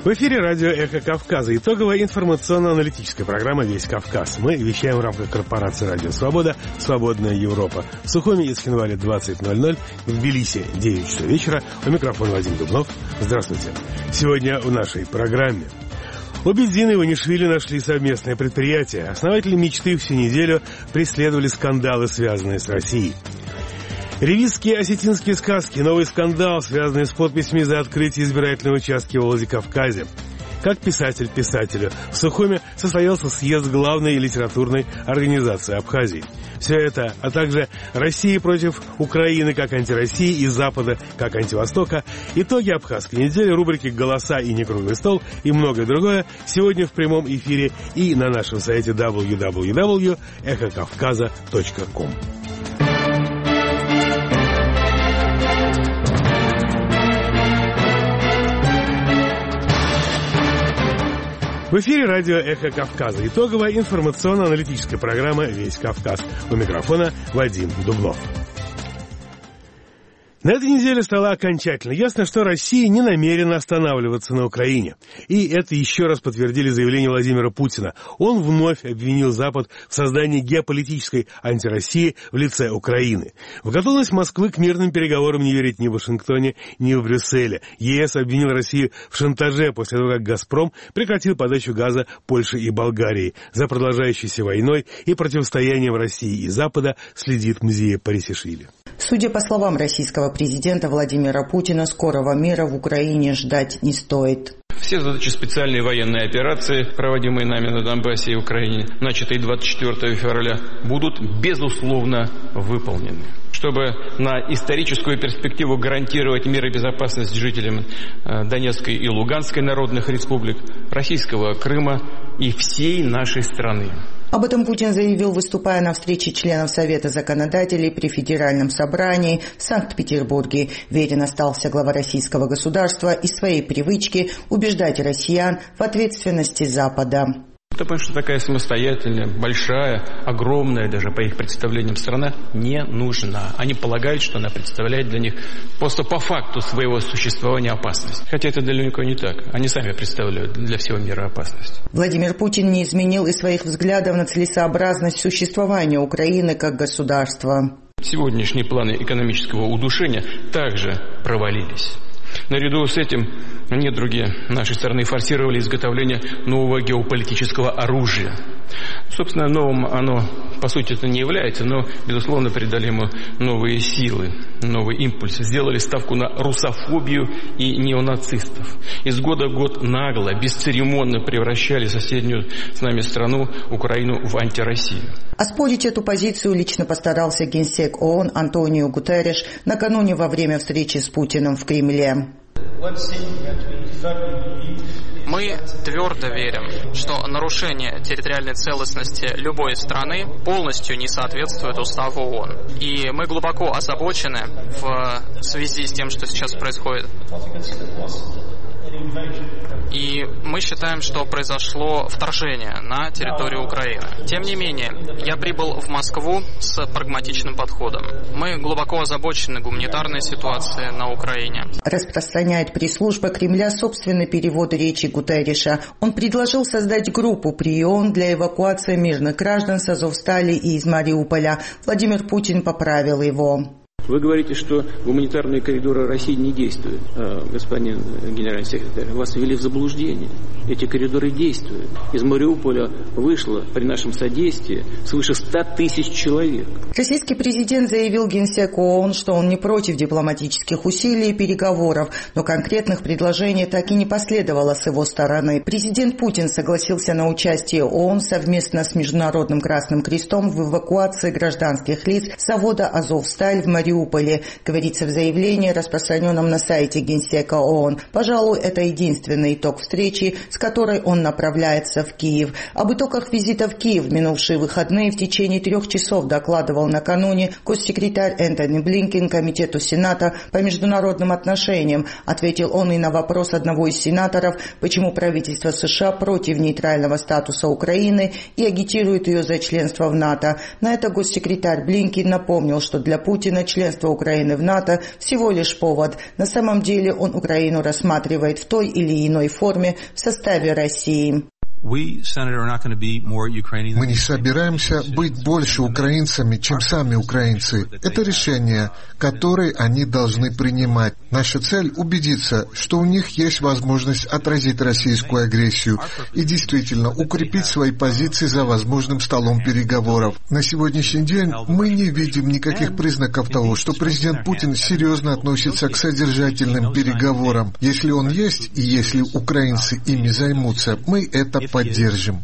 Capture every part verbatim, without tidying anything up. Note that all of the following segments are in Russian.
В эфире радио «Эхо Кавказа». Итоговая информационно-аналитическая программа «Весь Кавказ». Мы вещаем в рамках корпорации «Радио Свобода», «Свободная Европа». В Сухуми и Цхинвале двадцать ноль ноль, в Тбилиси девять часов вечера. У микрофона Вадим Дубнов. Здравствуйте. Сегодня в нашей программе. Лобезин и Иванишвили нашли совместное предприятие. Основатели «Мечты» всю неделю преследовали скандалы, связанные с Россией. Ревизские осетинские сказки. Новый скандал, связанный с подписями за открытие избирательного участка в Владикавказе. Как писатель писателю. В Сухуме состоялся съезд главной литературной организации Абхазии. Все это, а также Россия против Украины как антироссии и Запада как антивостока, итоги абхазской недели, рубрики «Голоса» и «Некруглый стол» и многое другое сегодня в прямом эфире и на нашем сайте дабл ю дабл ю дабл ю точка эхо кавказа точка ком. В эфире радио «Эхо Кавказа». Итоговая информационно-аналитическая программа «Весь Кавказ». У микрофона Вадим Дубнов. На этой неделе стало окончательно ясно, что Россия не намерена останавливаться на Украине. И это еще раз подтвердили заявления Владимира Путина. Он вновь обвинил Запад в создании геополитической антироссии в лице Украины. В готовность Москвы к мирным переговорам не верит ни в Вашингтоне, ни в Брюсселе. ЕС обвинил Россию в шантаже после того, как «Газпром» прекратил подачу газа Польше и Болгарии. За продолжающейся войной и противостоянием России и Запада следит Мзия Парисишвили. Судя по словам российского президента Владимира Путина, скорого мира в Украине ждать не стоит. Все задачи специальной военной операции, проводимые нами на Донбассе и Украине, начатые двадцать четвёртого февраля, будут безусловно выполнены. Чтобы на историческую перспективу гарантировать мир и безопасность жителям Донецкой и Луганской народных республик, российского Крыма и всей нашей страны. Об этом Путин заявил, выступая на встрече членов Совета законодателей при Федеральном собрании в Санкт-Петербурге. Верен остался глава российского государства и своей привычки убеждать россиян в ответственности Запада. Потому что такая самостоятельная, большая, огромная, даже по их представлениям, страна не нужна. Они полагают, что она представляет для них просто по факту своего существования опасность. Хотя это далеко не так. Они сами представляют для всего мира опасность. Владимир Путин не изменил и своих взглядов на целесообразность существования Украины как государства. Сегодняшние планы экономического удушения также провалились. Наряду с этим недруги нашей страны форсировали изготовление нового геополитического оружия. Собственно, новым оно, по сути, это не является, но, безусловно, придали ему новые силы, новый импульс. Сделали ставку на русофобию и неонацистов. Из года в год нагло, бесцеремонно превращали соседнюю с нами страну, Украину, в антироссию. Оспорить эту позицию лично постарался генсек ООН Антонио Гутерриш накануне во время встречи с Путиным в Кремле. Мы твердо верим, что нарушение территориальной целостности любой страны полностью не соответствует уставу ООН. И мы глубоко озабочены в связи с тем, что сейчас происходит. И мы считаем, что произошло вторжение на территорию Украины. Тем не менее, я прибыл в Москву с прагматичным подходом. Мы глубоко озабочены гуманитарной ситуацией на Украине. Распространяет пресс-служба Кремля собственный перевод речи Гутерриша. Он предложил создать группу при ООН для эвакуации мирных граждан с Азовстали и из Мариуполя. Владимир Путин поправил его. Вы говорите, что гуманитарные коридоры России не действуют, господин генеральный секретарь. Вас ввели в заблуждение. Эти коридоры действуют. Из Мариуполя вышло при нашем содействии свыше ста тысяч человек. Российский президент заявил генсеку ООН, что он не против дипломатических усилий и переговоров, но конкретных предложений так и не последовало с его стороны. Президент Путин согласился на участие ООН совместно с Международным Красным Крестом в эвакуации гражданских лиц с завода «Азовсталь» в Мариуполе. Говорится в заявлении, распространенном на сайте Генсека ООН. Пожалуй, это единственный итог встречи, с которой он направляется в Киев. Об итогах визита в Киев в минувшие выходные в течение трех часов докладывал накануне госсекретарь Энтони Блинкен Комитету Сената по международным отношениям. Ответил он и на вопрос одного из сенаторов, почему правительство США против нейтрального статуса Украины и агитирует ее за членство в НАТО. На это госсекретарь Блинкен напомнил, что для Путина член членство Украины в НАТО всего лишь повод. На самом деле он Украину рассматривает в той или иной форме в составе России. Мы не собираемся быть больше украинцами, чем сами украинцы. Это решение, которое они должны принимать. Наша цель — убедиться, что у них есть возможность отразить российскую агрессию и действительно укрепить свои позиции за возможным столом переговоров. На сегодняшний день мы не видим никаких признаков того, что президент Путин серьезно относится к содержательным переговорам. Если он есть, и если украинцы ими займутся, мы это поддержим.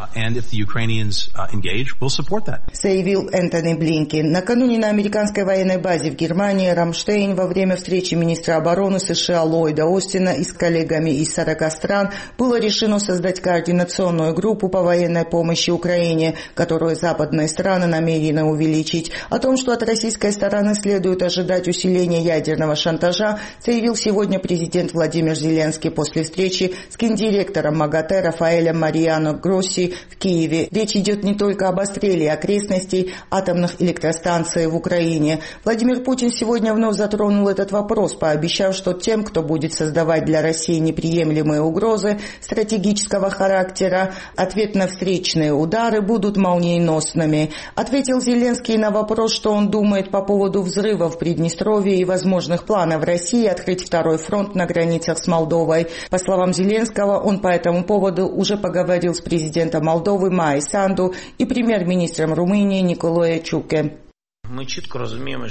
Заявил Энтони Блинкен. Накануне на американской военной базе в Германии Рамштейн во время встречи министра обороны США Ллойда Остина и с коллегами из сорока стран было решено создать координационную группу по военной помощи Украине, которую западные страны намерены увеличить. О том, что от российской стороны следует ожидать усиления ядерного шантажа, заявил сегодня президент Владимир Зеленский после встречи с гендиректором МАГАТЭ Рафаэлем Мариано Гросси в Киеве. Речь идет не только об обстреле окрестностей атомных электростанций в Украине. Владимир Путин сегодня вновь затронул этот вопрос, пообещав, что тем, кто будет создавать для России неприемлемые угрозы стратегического характера, ответ на встречные удары будут молниеносными. Ответил Зеленский на вопрос, что он думает по поводу взрыва в Приднестровье и возможных планов России открыть второй фронт на границах с Молдовой. По словам Зеленского, он по этому поводу уже поговорил с президентом Молдовы Майей Санду и премьер-министром Румынии Николае Чуке. Мы четко понимаем,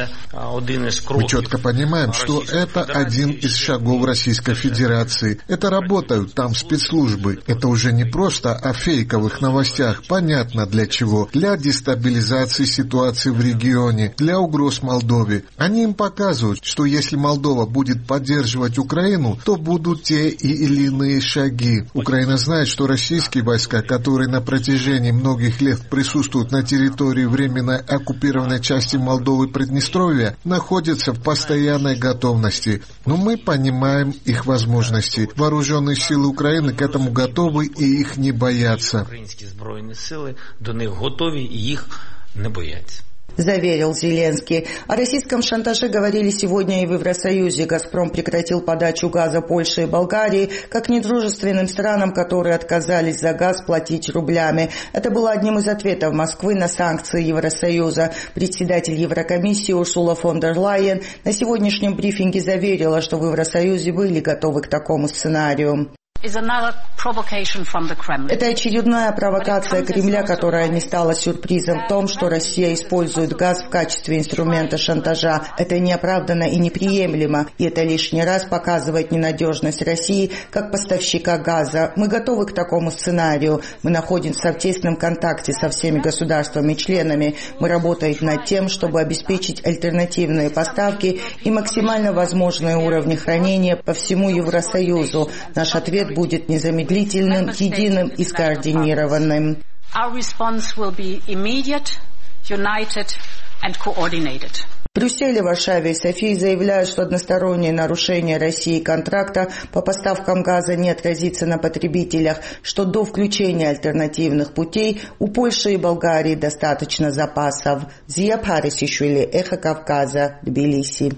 что это один из шагов Российской Федерации. Это работают там спецслужбы. Это уже не просто о фейковых новостях. Понятно для чего. Для дестабилизации ситуации в регионе, для угроз Молдове. Они им показывают, что если Молдова будет поддерживать Украину, то будут те или иные шаги. Украина знает, что российские войска, которые на протяжении многих лет присутствуют на территории временно оккупированной части Молдовы и Приднестровья, находятся в постоянной готовности. Но мы понимаем их возможности. Вооруженные силы Украины к этому готовы и их не боятся. Украинские вооруженные силы до них готовы и их не боятся. Заверил Зеленский. О российском шантаже говорили сегодня и в Евросоюзе. «Газпром» прекратил подачу газа Польше и Болгарии как недружественным странам, которые отказались за газ платить рублями. Это было одним из ответов Москвы на санкции Евросоюза. Председатель Еврокомиссии Урсула фон дер Лайен на сегодняшнем брифинге заверила, что в Евросоюзе были готовы к такому сценарию. Это очередная провокация Кремля, которая не стала сюрпризом в том, что Россия использует газ в качестве инструмента шантажа. Это неоправданно и неприемлемо, и это лишний раз показывает ненадежность России как поставщика газа. Мы готовы к такому сценарию. Мы находимся в тесном контакте со всеми государствами-членами. Мы работаем над тем, чтобы обеспечить альтернативные поставки и максимально возможные уровни хранения по всему Евросоюзу. Наш ответ будет незамедлительным, единым и скоординированным. В Брюсселе, Варшаве и Софии заявляют, что одностороннее нарушение России контракта по поставкам газа не отразится на потребителях, что до включения альтернативных путей у Польши и Болгарии достаточно запасов. Зия Парисишвили, Эхо Кавказа, Тбилиси.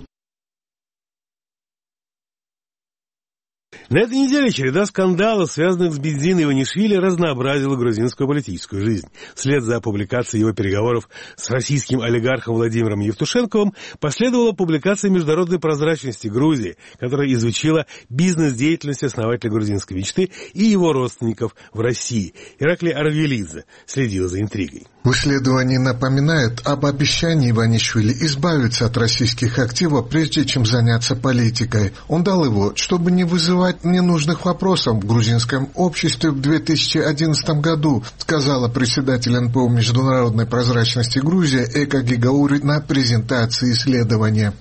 На этой неделе череда скандалов, связанных с Бензиной Иванишвили, разнообразила грузинскую политическую жизнь. Вслед за публикацией его переговоров с российским олигархом Владимиром Евтушенковым последовала публикация международной прозрачности Грузии, которая изучила бизнес-деятельность основателя грузинской мечты и его родственников в России. Ираклий Арвелидзе следил за интригой. В исследовании напоминают об обещании Иванишвили избавиться от российских активов, прежде чем заняться политикой. Он дал его, чтобы не вызывать ненужных вопросов в грузинском обществе в две тысячи одиннадцатом году, сказала председатель эн пэ о международной прозрачности Грузия Эка Гигаури на презентации исследования.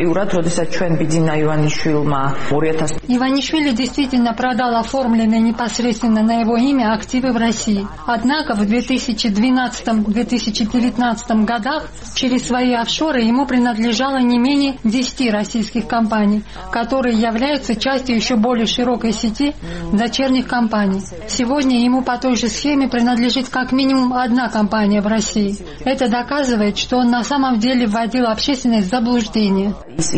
Иванишвили действительно продал оформленные непосредственно на его имя активы в России. Однако в две тысячи двенадцатом — две тысячи девятнадцатом годах через свои офшоры ему принадлежало не менее десяти российских компаний, которые являются частью еще более более широкой сети дочерних компаний. Сегодня ему по той же схеме принадлежит как минимум одна компания в России. Это доказывает, что он на самом деле вводил общественность в заблуждение.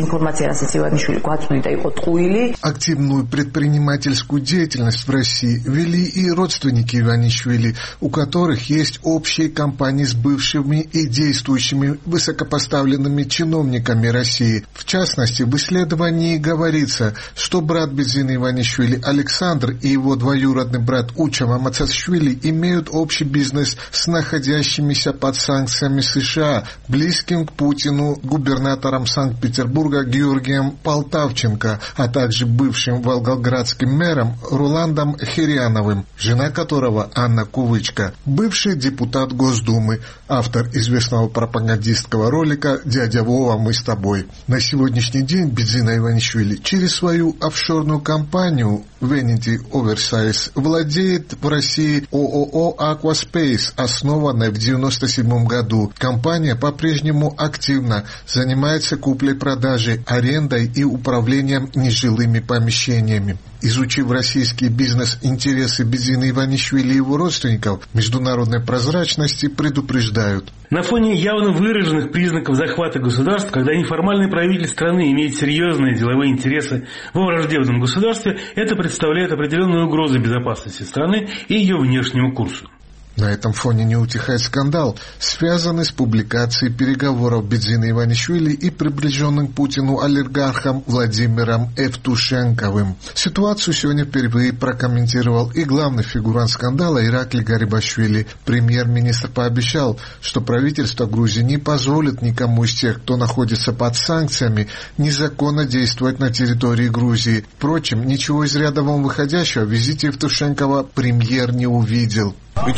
Активную предпринимательскую деятельность в России вели и родственники Иванишвили, у которых есть общие компании с бывшими и действующими высокопоставленными чиновниками России. В частности, в исследовании говорится, что брат Бедзины Иванишвили Александр и его двоюродный брат Учава Мацашвили имеют общий бизнес с находящимися под санкциями США, близким к Путину губернатором Санкт-Петербурга Георгием Полтавченко, а также бывшим волгоградским мэром Руландом Хиряновым, жена которого Анна Кувычка, бывший депутат Госдумы, автор известного пропагандистского ролика «Дядя Вова, мы с тобой». На сегодняшний день Бедзина Иванишвили через свою офшорную компанию Vanity Oversize владеет в России ООО Aquaspace, основанной в девяносто седьмом году. Компания по-прежнему активно занимается куплей-продажей, арендой и управлением нежилыми помещениями. Изучив российский бизнес-интересы Бедзины Иванишвили и его родственников, международной прозрачности предупреждают. На фоне явно выраженных признаков захвата государств, когда неформальный правитель страны имеет серьезные деловые интересы во враждебном государстве, это представляет определенную угрозу безопасности страны и ее внешнему курсу. На этом фоне не утихает скандал, связанный с публикацией переговоров Бедзины Иванишвили и приближенным Путину олигархом Владимиром Евтушенковым. Ситуацию сегодня впервые прокомментировал и главный фигурант скандала Ираклий Гарибашвили. Премьер-министр пообещал, что правительство Грузии не позволит никому из тех, кто находится под санкциями, незаконно действовать на территории Грузии. Впрочем, ничего из ряда вон выходящего в визите Евтушенкова премьер не увидел. Вы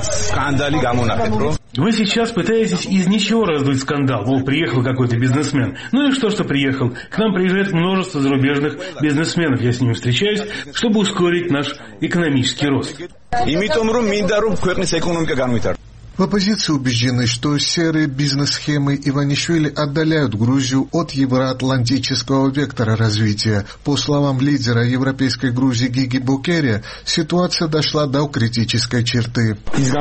сейчас пытаетесь из ничего раздуть скандал. Мол, приехал какой-то бизнесмен. Ну и что, что приехал? К нам приезжает множество зарубежных бизнесменов. Я с ними встречаюсь, чтобы ускорить наш экономический рост. В оппозиции убеждены, что серые бизнес-схемы Иванишвили отдаляют Грузию от евроатлантического вектора развития. По словам лидера европейской Грузии Гиги Букерия, ситуация дошла до критической черты.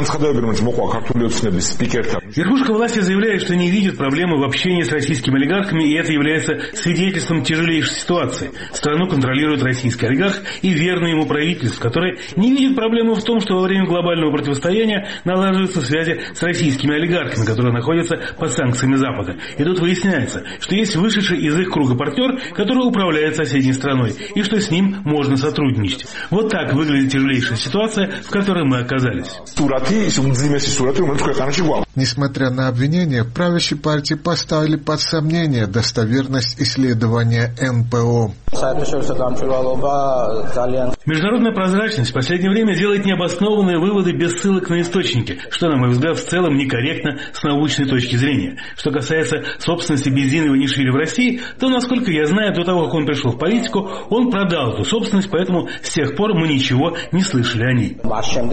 Верхушка власти заявляет, что не видит проблемы в общении с российскими олигархами, и это является свидетельством тяжелейшей ситуации. Страну контролирует российский олигарх и верное ему правительство, которое не видит проблемы в том, что во время глобального противостояния налаживаются связи с российскими олигархами, которые находятся под санкциями Запада. И тут выясняется, что есть вышедший из их круга партнер, который управляет соседней страной, и что с ним можно сотрудничать. Вот так выглядит тяжелейшая ситуация, в которой мы оказались. Несмотря на обвинения, правящей партии поставили под сомнение достоверность исследования эн пэ о. Международная прозрачность в последнее время делает необоснованные выводы без ссылок на источники, что, на мой взгляд, в целом некорректно с научной точки зрения. Что касается собственности Бедзины Иванишвили в России, то, насколько я знаю, до того, как он пришел в политику, он продал эту собственность, поэтому с тех пор мы ничего не слышали о ней.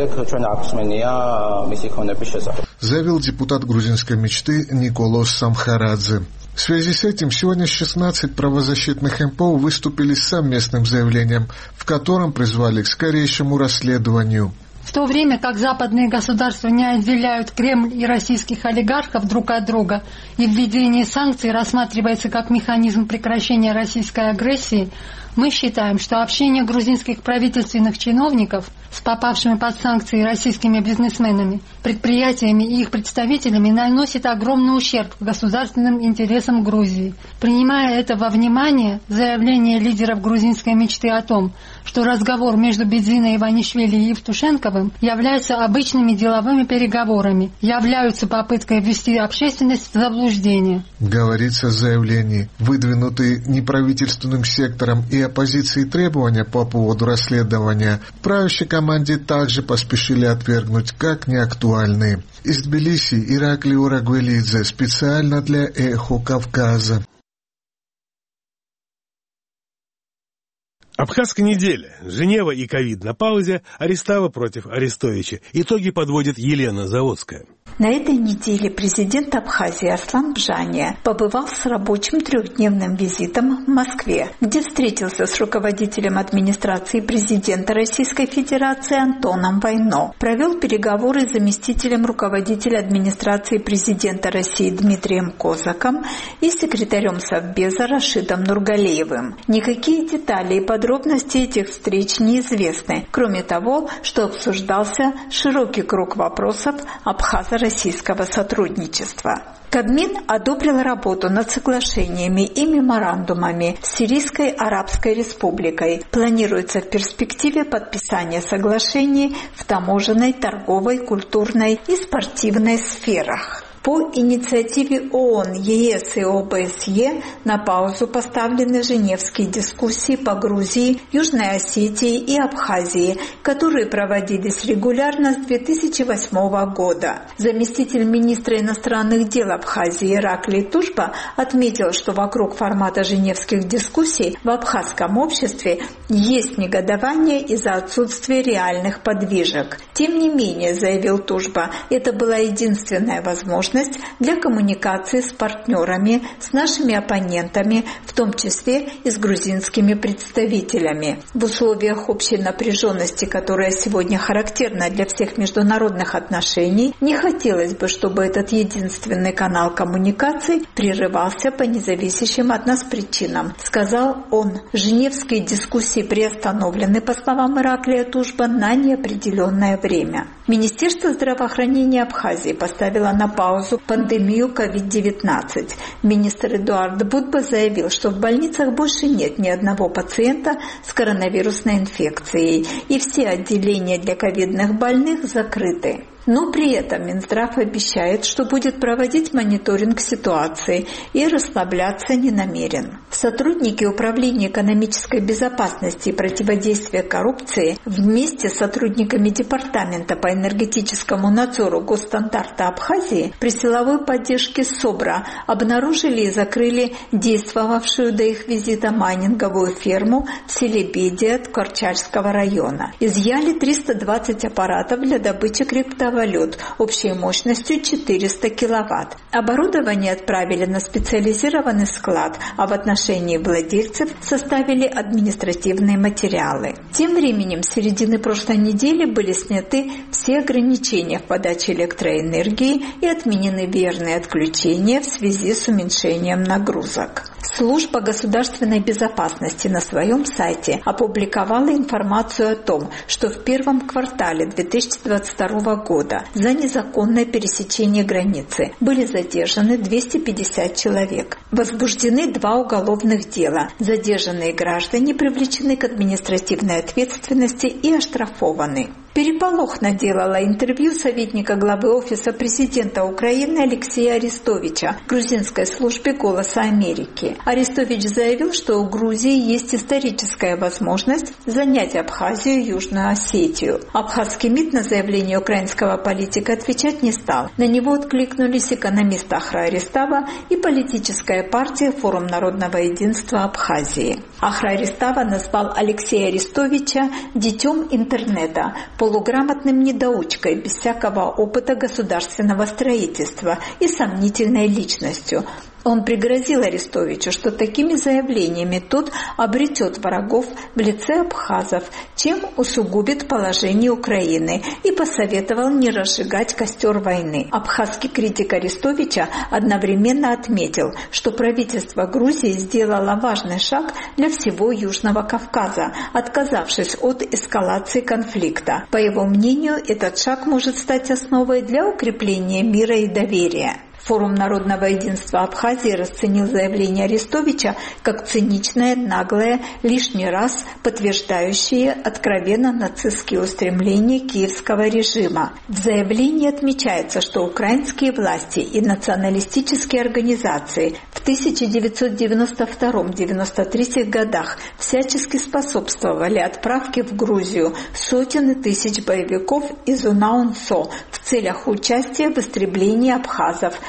Заявил депутат грузинской мечты Николос Самхарадзе. В связи с этим сегодня шестнадцать правозащитных эм пэ о выступили с совместным заявлением, в котором призвали к скорейшему расследованию. В то время как западные государства не отделяют Кремль и российских олигархов друг от друга, и введение санкций рассматривается как механизм прекращения российской агрессии, мы считаем, что общение грузинских правительственных чиновников с попавшими под санкции российскими бизнесменами, предприятиями и их представителями наносит огромный ущерб государственным интересам Грузии. Принимая это во внимание, заявление лидеров грузинской мечты о том, что разговор между Бедзиной Иванишвили и Евтушенковым являются обычными деловыми переговорами, являются попыткой ввести общественность в заблуждение. Говорится в заявлении, выдвинутые неправительственным сектором и оппозицией требования по поводу расследования, правящей команде также поспешили отвергнуть как неактуальные. Из Тбилиси Ираклий Урагвелидзе специально для «Эхо Кавказа». Абхазская неделя. Женева и ковид на паузе. Арестава против Арестовича. Итоги подводит Елена Заводская. На этой неделе президент Абхазии Аслан Бжания побывал с рабочим трехдневным визитом в Москве, где встретился с руководителем администрации президента Российской Федерации Антоном Войно, провел переговоры с заместителем руководителя администрации президента России Дмитрием Козаком и секретарем Совбеза Рашидом Нургалиевым. Никакие детали и подробности этих встреч неизвестны, кроме того, что обсуждался широкий круг вопросов абхазо-российского сотрудничества. Кабмин одобрил работу над соглашениями и меморандумами с Сирийской Арабской Республикой. Планируется в перспективе подписание соглашений в таможенной, торговой, культурной и спортивной сферах. По инициативе ООН, ЕС и ОБСЕ на паузу поставлены женевские дискуссии по Грузии, Южной Осетии и Абхазии, которые проводились регулярно с две тысячи восьмого года. Заместитель министра иностранных дел Абхазии Ираклий Тужба отметил, что вокруг формата женевских дискуссий в абхазском обществе есть негодование из-за отсутствия реальных подвижек. Тем не менее, заявил Тужба, это была единственная возможность для коммуникации с партнерами, с нашими оппонентами, в том числе и с грузинскими представителями. В условиях общей напряженности, которая сегодня характерна для всех международных отношений, не хотелось бы, чтобы этот единственный канал коммуникаций прерывался по независящим от нас причинам, сказал он. Женевские дискуссии приостановлены, по словам Ираклия Тужба, на неопределенное время. Министерство здравоохранения Абхазии поставило на паузу пандемию ковид девятнадцать. Министр Эдуард Будба заявил, что в больницах больше нет ни одного пациента с коронавирусной инфекцией, и все отделения для ковидных больных закрыты. Но при этом Минздрав обещает, что будет проводить мониторинг ситуации и расслабляться не намерен. Сотрудники Управления экономической безопасности и противодействия коррупции вместе с сотрудниками Департамента по энергетическому надзору Госстандарта Абхазии при силовой поддержке СОБРа обнаружили и закрыли действовавшую до их визита майнинговую ферму в селе Бедия Ткачальского района. Изъяли триста двадцать аппаратов для добычи криптовалют общей мощностью четыреста киловатт. Оборудование отправили на специализированный склад, а в отношении владельцев составили административные материалы. Тем временем с середины прошлой недели были сняты все ограничения в подаче электроэнергии и отменены верные отключения в связи с уменьшением нагрузок. Служба государственной безопасности на своем сайте опубликовала информацию о том, что в первом квартале две тысячи двадцать второго года за незаконное пересечение границы были задержаны двести пятьдесят человек. Возбуждены два уголовных дела. Задержанные граждане привлечены к административной ответственности и оштрафованы. Переполох наделало интервью советника главы Офиса президента Украины Алексея Арестовича грузинской службе «Голоса Америки». Арестович заявил, что у Грузии есть историческая возможность занять Абхазию и Южную Осетию. Абхазский МИД на заявление украинского политика отвечать не стал. На него откликнулись экономист Ахра Арестава и политическая партия «Форум народного единства Абхазии». Ахра Арестава назвал Алексея Арестовича «детем интернета», полуграмотным недоучкой без всякого опыта государственного строительства и сомнительной личностью. Он пригрозил Арестовичу, что такими заявлениями тот обретет врагов в лице абхазов, чем усугубит положение Украины, и посоветовал не разжигать костер войны. Абхазский критик Арестовича одновременно отметил, что правительство Грузии сделало важный шаг для всего Южного Кавказа, отказавшись от эскалации конфликта. По его мнению, этот шаг может стать основой для укрепления мира и доверия. Форум народного единства Абхазии расценил заявление Арестовича как циничное, наглое, лишний раз подтверждающее откровенно нацистские устремления киевского режима. В заявлении отмечается, что украинские власти и националистические организации в тысяча девятьсот девяносто втором — девяносто третьем годах всячески способствовали отправке в Грузию сотен тысяч боевиков из УНАУНСО в целях участия в истреблении абхазов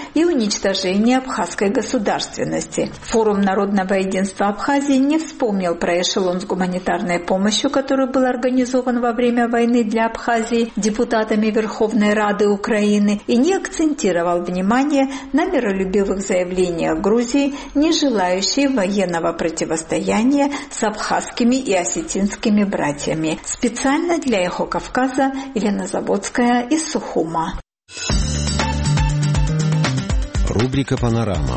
и уничтожения абхазской государственности. Форум народного единства Абхазии не вспомнил про эшелон с гуманитарной помощью, который был организован во время войны для Абхазии депутатами Верховной Рады Украины, и не акцентировал внимание на миролюбивых заявлениях Грузии, не желающей военного противостояния с абхазскими и осетинскими братьями. Специально для «Эхо Кавказа» Елена Забодская из Сухума. Рубрика «Панорама».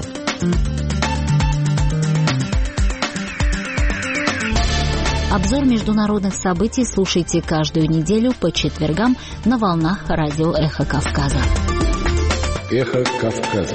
Обзор международных событий слушайте каждую неделю по четвергам на волнах радио «Эхо Кавказа». «Эхо Кавказа».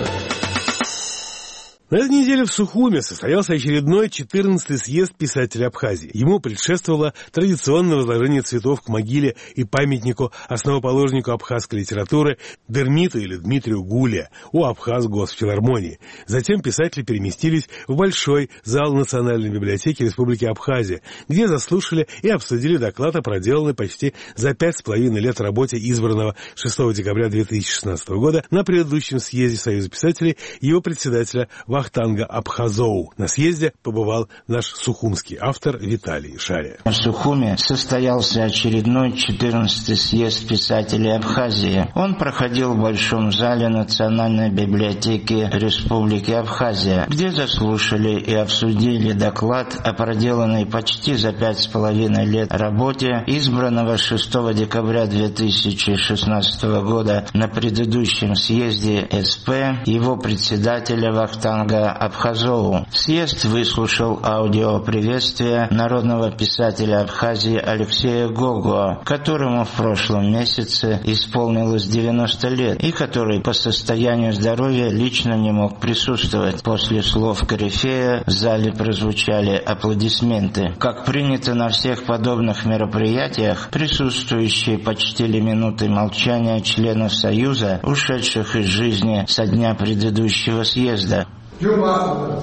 На этой неделе в Сухуме состоялся очередной четырнадцатый съезд писателей Абхазии. Ему предшествовало традиционное возложение цветов к могиле и памятнику основоположнику абхазской литературы Дермиту или Дмитрию Гуле у Абхаз-Госфилармонии. Затем писатели переместились в большой зал Национальной библиотеки Республики Абхазия, где заслушали и обсудили доклад о проделанной почти за пять с половиной лет работе избранного шестого декабря две тысячи шестнадцатого года на предыдущем съезде Союза писателей его председателя Вахтанга Абхазоу. На съезде побывал наш сухумский автор Виталий Шария. В Сухуме состоялся очередной четырнадцатый съезд писателей Абхазии. Он проходил в Большом зале Национальной библиотеки Республики Абхазия, где заслушали и обсудили доклад о проделанной почти за пять с половиной лет работе избранного шестого декабря две тысячи шестнадцатого года на предыдущем съезде СП его председателя Вахтанга Абхазоу. Съезд выслушал аудиоприветствие народного писателя Абхазии Алексея Гогуа, которому в прошлом месяце исполнилось девяносто лет и который по состоянию здоровья лично не мог присутствовать. После слов корифея в зале прозвучали аплодисменты. Как принято на всех подобных мероприятиях, присутствующие почтили минутой молчания членов Союза, ушедших из жизни со дня предыдущего съезда. Дюмасова,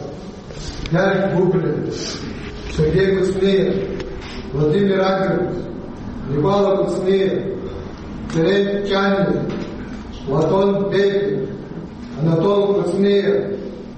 Ярик Бублин, Сергей Куцнеев, Владимир Агров, Никола Куцнеев, Терей Чанин, Платон Бекин, Анатол Куцнеев,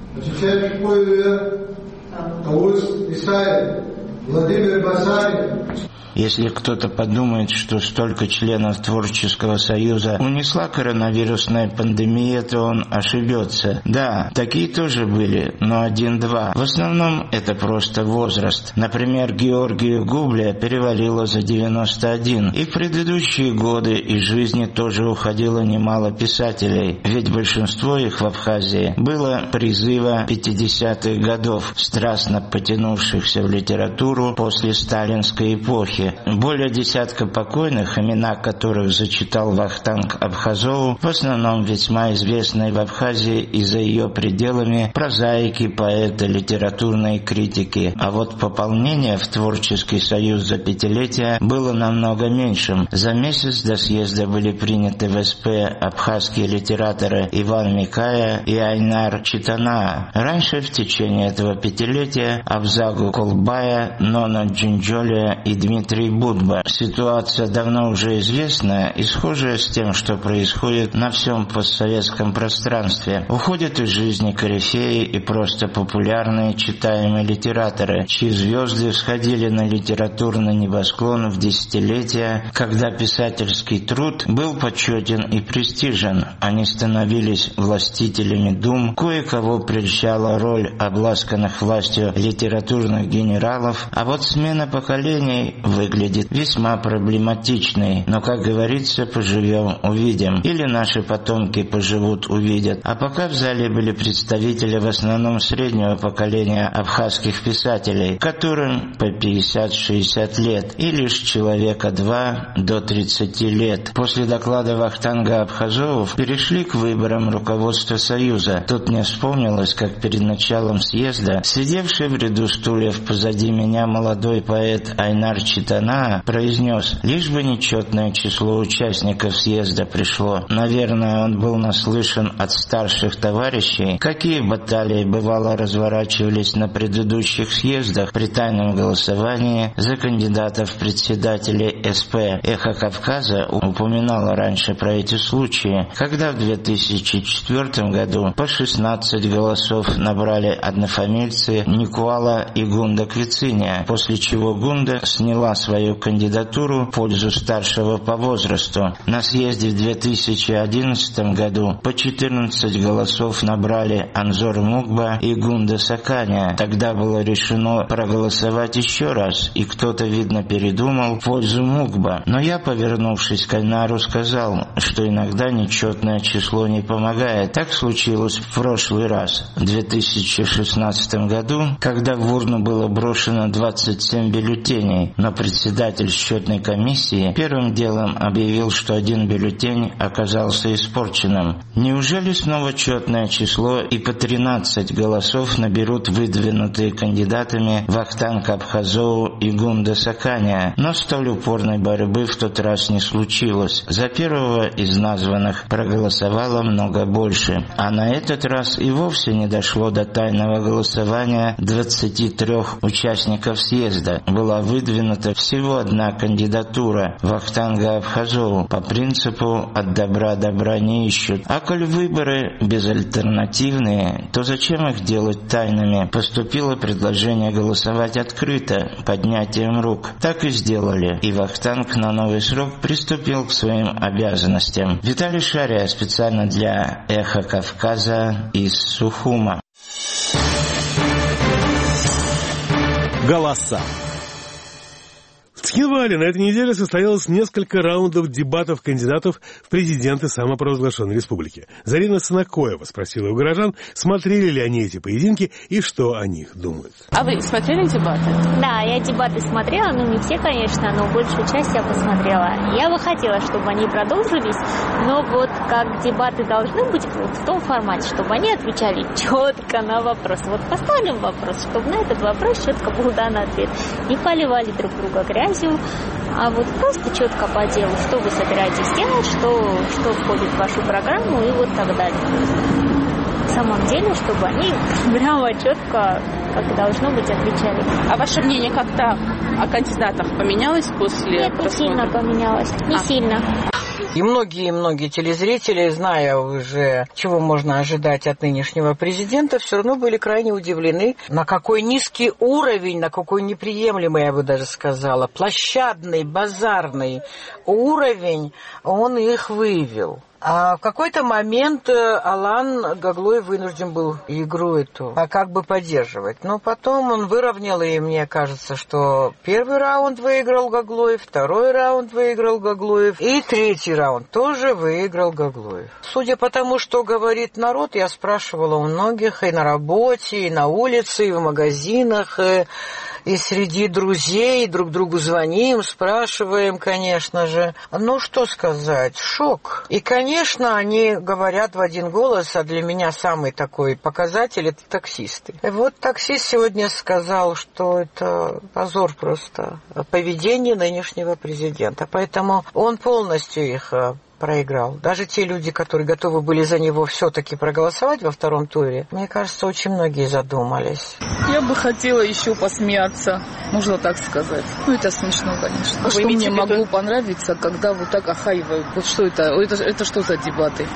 Чечен Пуевер, Таус Исаев, Владимир Басарин. Если кто-то подумает, что столько членов Творческого союза унесла коронавирусная пандемия, то он ошибется. Да, такие тоже были, но один-два. В основном это просто возраст. Например, Георгию Губля перевалило за девяносто один. И в предыдущие годы из жизни тоже уходило немало писателей, ведь большинство их в Абхазии было призыва пятидесятых годов, страстно потянувшихся в литературу после сталинской эпохи. Более десятка покойных, имена которых зачитал Вахтанг Абхазоу, в основном весьма известные в Абхазии и за ее пределами прозаики, поэты, литературные критики. А вот пополнение в Творческий союз за пятилетие было намного меньшим. За месяц до съезда были приняты в СП абхазские литераторы Иван Микая и Айнар Читанаа. Раньше в течение этого пятилетия Абзагу Колбая, Нона Джинджоля и Дмитрий Будба. Ситуация давно уже известная и схожая с тем, что происходит на всем постсоветском пространстве. Уходят из жизни корифеи и просто популярные читаемые литераторы, чьи звезды всходили на литературный небосклон в десятилетия, когда писательский труд был почетен и престижен. Они становились властителями дум, кое-кого прельщала роль обласканных властью литературных генералов, а вот смена поколений выглядит весьма проблематичной. Но, как говорится, поживем — увидим. Или наши потомки поживут — увидят. А пока в зале были представители в основном среднего поколения абхазских писателей, которым по пятьдесят-шестьдесят лет, и лишь человека два до тридцати лет. После доклада Вахтанга Абхазоу перешли к выборам руководства Союза. Тут мне вспомнилось, как перед началом съезда сидевший в ряду стульев позади меня молодой поэт Айнар Читанаа тона произнес: лишь бы нечетное число участников съезда пришло. Наверное, он был наслышан от старших товарищей, какие баталии бывало разворачивались на предыдущих съездах при тайном голосовании за кандидатов в председатели эс пэ. «Эхо Кавказа» упоминало раньше про эти случаи, когда в две тысячи четвёртом году по шестнадцать голосов набрали однофамильцы Никуала и Гунда Квициния, после чего Гунда сняла свою кандидатуру в пользу старшего по возрасту. На съезде в две тысячи одиннадцатом году по четырнадцать голосов набрали Анзор Мукба и Гунда Саканя. Тогда было решено проголосовать еще раз, и кто-то, видно, передумал в пользу Мукба. Но я, повернувшись к Айнару, сказал, что иногда нечетное число не помогает. Так случилось в прошлый раз, в две тысячи шестнадцатом году, когда в урну было брошено двадцать семь бюллетеней, но председатель счетной комиссии первым делом объявил, что один бюллетень оказался испорченным. Неужели снова четное число и по тринадцать голосов наберут выдвинутые кандидатами Вахтанг Абхазоу и Гунда Саканя? Но столь упорной борьбы в тот раз не случилось. За первого из названных проголосовало много больше. А на этот раз и вовсе не дошло до тайного голосования двадцати трёх участников съезда. Была выдвинута всего одна кандидатура — Вахтанга Абхазоу, по принципу «от добра добра не ищут». А коль выборы безальтернативные, то зачем их делать тайными? Поступило предложение голосовать открыто, поднятием рук. Так и сделали, и Вахтанг на новый срок приступил к своим обязанностям. Виталий Шария специально для «Эхо Кавказа» из Сухума. Голоса. В Цхинвале на этой неделе состоялось несколько раундов дебатов кандидатов в президенты самопровозглашенной республики. Зарина Санакоева спросила у горожан, смотрели ли они эти поединки и что о них думают. А вы смотрели дебаты? Да, я дебаты смотрела, но не все, конечно, но большую часть я посмотрела. Я бы хотела, чтобы они продолжились, но вот как дебаты должны быть вот в том формате, чтобы они отвечали четко на вопрос. Вот поставим вопрос, чтобы на этот вопрос четко был дан ответ. Не поливали друг друга грязью, а вот просто четко по делу, что вы собираетесь делать, что, что входит в вашу программу и вот так далее. На самом деле, чтобы они прямо четко, как должно быть, отвечали. А ваше мнение как-то о кандидатах поменялось после Нет, просмотра? не сильно поменялось, не а. сильно. И многие-многие телезрители, зная уже, чего можно ожидать от нынешнего президента, все равно были крайне удивлены, на какой низкий уровень, на какой неприемлемый, я бы даже сказала, площадный, базарный уровень он их вывел. А в какой-то момент Алан Гаглоев вынужден был игру эту а как бы поддерживать. Но потом он выровнял, и мне кажется, что первый раунд выиграл Гаглоев, второй раунд выиграл Гаглоев, и третий раунд тоже выиграл Гаглоев. Судя по тому, что говорит народ, я спрашивала у многих и на работе, и на улице, и в магазинах, и... И среди друзей друг другу звоним, спрашиваем, конечно же. Ну, что сказать, шок. И, конечно, они говорят в один голос, а для меня самый такой показатель – это таксисты. И вот таксист сегодня сказал, что это позор просто поведение нынешнего президента. Поэтому он полностью их проиграл. Даже те люди, которые готовы были за него все-таки проголосовать во втором туре, мне кажется, очень многие задумались. Я бы хотела еще посмеяться, можно так сказать. Ну, это смешно, конечно. А что мне могло понравиться, когда вот так охаивают? Вот что это? Это, это что за дебаты?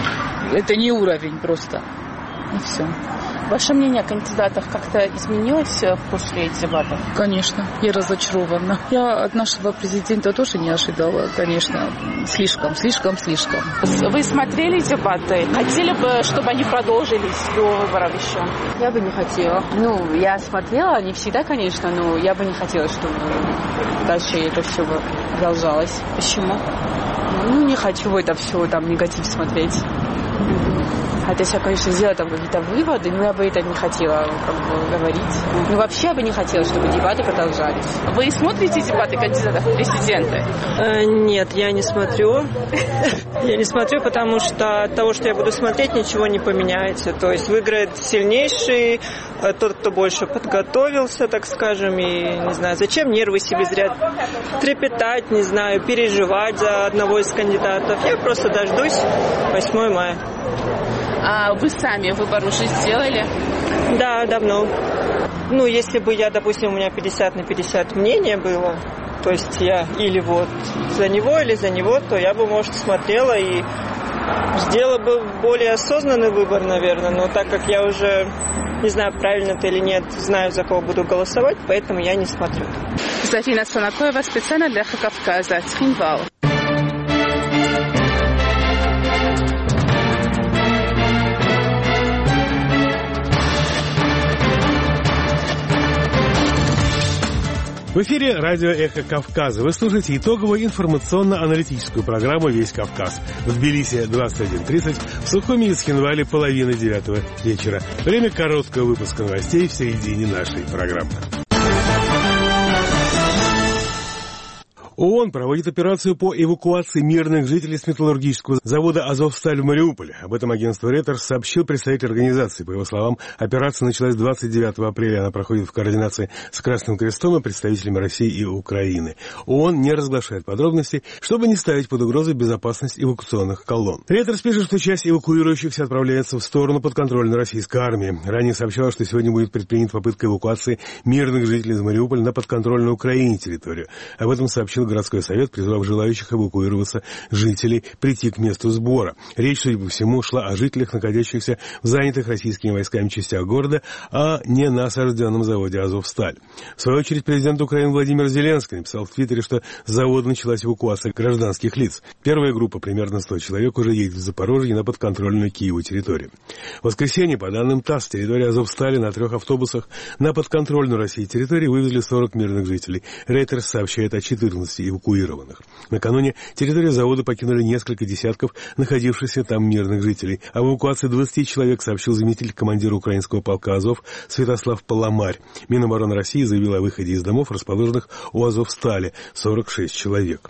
Это не уровень просто. И все. Ваше мнение о кандидатах как-то изменилось после дебатов? Конечно, я разочарована. Я от нашего президента тоже не ожидала, конечно. Слишком, слишком, слишком. Вы смотрели дебаты? Хотели бы, чтобы они продолжились до выборов еще? Я бы не хотела. Ну, я смотрела, не всегда, конечно, но я бы не хотела, чтобы дальше это все продолжалось. Почему? Ну, не хочу в это все там негатив смотреть. Хотя я, конечно, сделать там бы какие-то выводы, но я бы это не хотела как бы говорить. Ну, вообще я бы не хотела, чтобы дебаты продолжались. Вы смотрите дебаты кандидатов в президенты? Э, нет, я не смотрю. Я не смотрю, потому что от того, что я буду смотреть, ничего не поменяется. То есть выиграет сильнейший, тот, кто больше подготовился, так скажем, и, не знаю, зачем нервы себе зря трепетать, не знаю, переживать за одного из кандидатов. Я просто дождусь восьмого мая. А вы сами выбор уже сделали? Да, давно. Ну, если бы я, допустим, у меня пятьдесят на пятьдесят мнение было, то есть я или вот за него, или за него, то я бы, может, смотрела и сделала бы более осознанный выбор, наверное. Но так как я уже не знаю, правильно это или нет, знаю, за кого буду голосовать, поэтому я не смотрю. Зафина Санакоева специально для Кавказа. Цхинвал. В эфире радио «Эхо Кавказа». Вы слушаете итоговую информационно-аналитическую программу «Весь Кавказ». В Тбилиси двадцать один тридцать, в Сухуми и Цхинвале половина девятого вечера. Время короткого выпуска новостей в середине нашей программы. ООН проводит операцию по эвакуации мирных жителей с металлургического завода «Азовсталь» в Мариуполе. Об этом агентство Reuters сообщил представитель организации. По его словам, операция началась двадцать девятого апреля. Она проходит в координации с Красным Крестом и представителями России и Украины. ООН не разглашает подробностей, чтобы не ставить под угрозу безопасность эвакуационных колонн. Reuters пишет, что часть эвакуирующихся отправляется в сторону подконтрольной российской армии. Ранее сообщалось, что сегодня будет предпринята попытка эвакуации мирных жителей из Мариуполя на подконтрольную Украине территорию. Об этом сообщил городской совет, призвав желающих эвакуироваться жителей прийти к месту сбора. Речь, судя по всему, шла о жителях, находящихся в занятых российскими войсками частях города, а не на осажденном заводе «Азовсталь». В свою очередь, президент Украины Владимир Зеленский написал в Твиттере, что с завода началась эвакуация гражданских лиц. Первая группа, примерно сто человек, уже едет в Запорожье на подконтрольную Киеву территорию. В воскресенье, по данным ТАСС, с территории «Азовстали» на трех автобусах на подконтрольную России территории вывезли сорок мирных жителей. Reuters сообщает о четырнадцати эвакуированных. Накануне территорию завода покинули несколько десятков находившихся там мирных жителей. Об эвакуации двадцати человек сообщил заместитель командира украинского полка «Азов» Святослав Паламарь. Минобороны России заявила о выходе из домов, расположенных у «Азовстали», сорок шесть человек.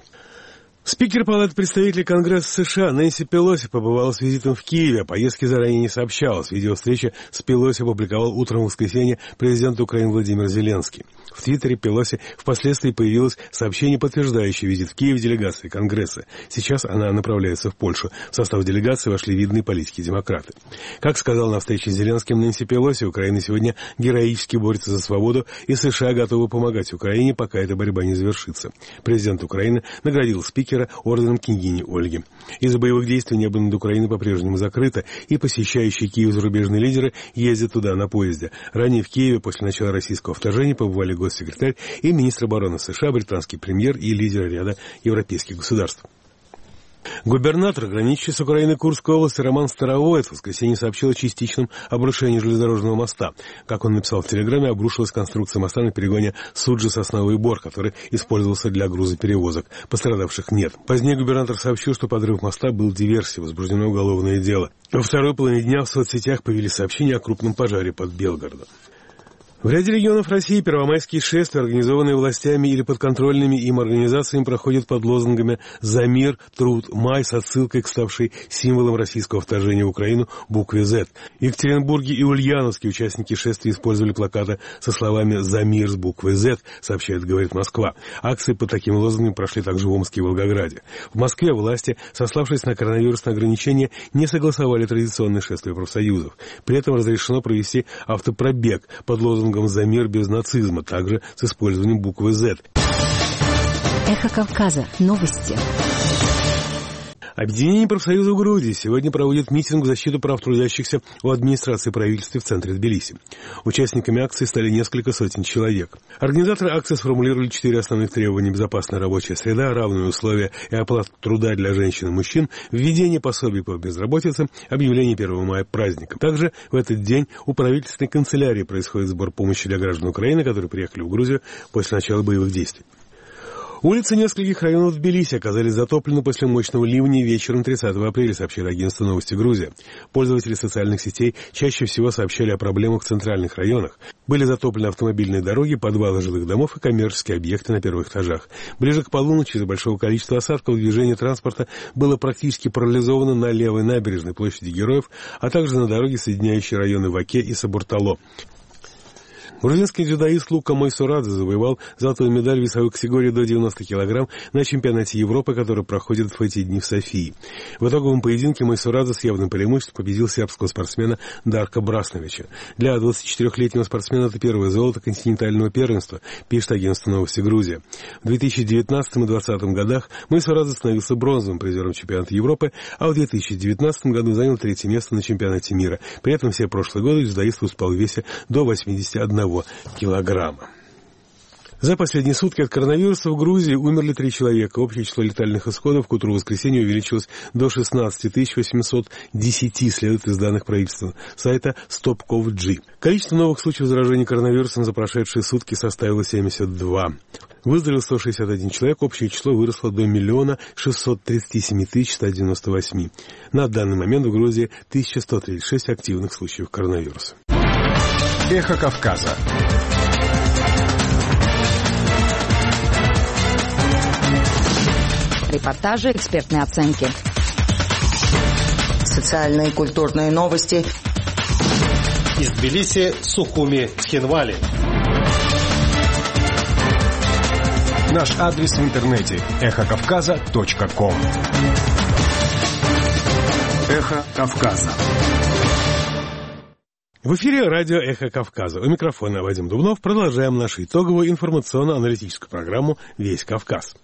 Спикер Палаты представителей Конгресса США Нэнси Пелоси побывала с визитом в Киеве. О поездке заранее не сообщалось. Видеовстреча с Пелоси опубликовал утром в воскресенье президент Украины Владимир Зеленский. В Твиттере Пелоси впоследствии появилось сообщение, подтверждающее визит в Киев делегации Конгресса. Сейчас она направляется в Польшу. В состав делегации вошли видные политики и демократы. Как сказал на встрече с Зеленским Нэнси Пелоси, Украина сегодня героически борется за свободу, и США готовы помогать Украине, пока эта борьба не завершится. Президент Украины наградил спикера орденом княгини Ольги. Из-за боевых действий небо над Украиной по-прежнему закрыто, и посещающие Киев зарубежные лидеры ездят туда на поезде. Ранее в Киеве после начала российского вторжения побывали госсекретарь и министр обороны США, британский премьер и лидеры ряда европейских государств. Губернатор, граничащий с Украиной Курской области, Роман Старовоец в воскресенье сообщил о частичном обрушении железнодорожного моста. Как он написал в Телеграме, обрушилась конструкция моста на перегоне Суджи-Сосновый Бор, который использовался для грузоперевозок. Пострадавших нет. Позднее губернатор сообщил, что подрыв моста был диверсией, возбуждено уголовное дело. Во второй половине дня в соцсетях появились сообщения о крупном пожаре под Белгородом. В ряде регионов России первомайские шествия, организованные властями или подконтрольными им организациями, проходят под лозунгами «За мир, труд, май» с отсылкой к ставшей символом российского вторжения в Украину букве «З». В Екатеринбурге и Ульяновске участники шествия использовали плакаты со словами «За мир» с буквой «З», сообщает «Говорит Москва». Акции под такими лозунгами прошли также в Омске и Волгограде. В Москве власти, сославшись на коронавирусные ограничения, не согласовали традиционные шествия профсоюзов. При этом разрешено провести автопробег под лозунгом «За мир без нацизма», также с использованием буквы «З». Эхо Кавказа. Новости. Объединение профсоюзов Грузии сегодня проводит митинг в защиту прав трудящихся у администрации правительства в центре Тбилиси. Участниками акции стали несколько сотен человек. Организаторы акции сформулировали четыре основных требования: безопасная рабочая среда, равные условия и оплата труда для женщин и мужчин, введение пособий по безработице, объявление первого мая праздником. Также в этот день у правительственной канцелярии происходит сбор помощи для граждан Украины, которые приехали в Грузию после начала боевых действий. Улицы нескольких районов Тбилиси оказались затоплены после мощного ливня вечером тридцатого апреля, сообщает агентство «Новости Грузия». Пользователи социальных сетей чаще всего сообщали о проблемах в центральных районах. Были затоплены автомобильные дороги, подвалы жилых домов и коммерческие объекты на первых этажах. Ближе к полуночи из-за большого количества осадков движение транспорта было практически парализовано на левой набережной площади Героев, а также на дороге, соединяющей районы Ваке и Сабуртало. Грузинский дзюдоист Лука Майсурадзе завоевал золотую медаль в весовой категории до девяноста килограмм на чемпионате Европы, который проходит в эти дни в Софии. В итоговом поединке Майсурадзе с явным преимуществом победил сербского спортсмена Дарка Брасновича. Для двадцатичетырёхлетнего спортсмена это первое золото континентального первенства, пишет агентство «Новости Грузия». В две тысячи девятнадцатом и две тысячи двадцатом годах Майсурадзе становился бронзовым призером чемпионата Европы, а в две тысячи девятнадцатом году занял третье место на чемпионате мира. При этом все прошлые годы дзюдоист выступал в весе до восьмидесяти одного килограмма. За последние сутки от коронавируса в Грузии умерли три человека. Общее число летальных исходов к утру воскресенья увеличилось до шестнадцати тысяч восьмисот десяти, следует из данных правительства сайта StopCovid. Количество новых случаев заражения коронавирусом за прошедшие сутки составило семьдесят два. Выздоровел сто шестьдесят один человек, общее число выросло до миллиона шестьсот тридцати семи тысяч ста девяноста восьми. На данный момент в Грузии тысяча сто тридцать шесть активных случаев коронавируса. Эхо Кавказа. Репортажи, экспертные оценки. Социальные и культурные новости. Из Тбилиси, Сухуми, Цхинвали. Наш адрес в интернете эхо кавказа точка ком. Эхо Кавказа. В эфире радио «Эхо Кавказа». У микрофона Вадим Дубнов. Продолжаем нашу итоговую информационно-аналитическую программу «Весь Кавказ».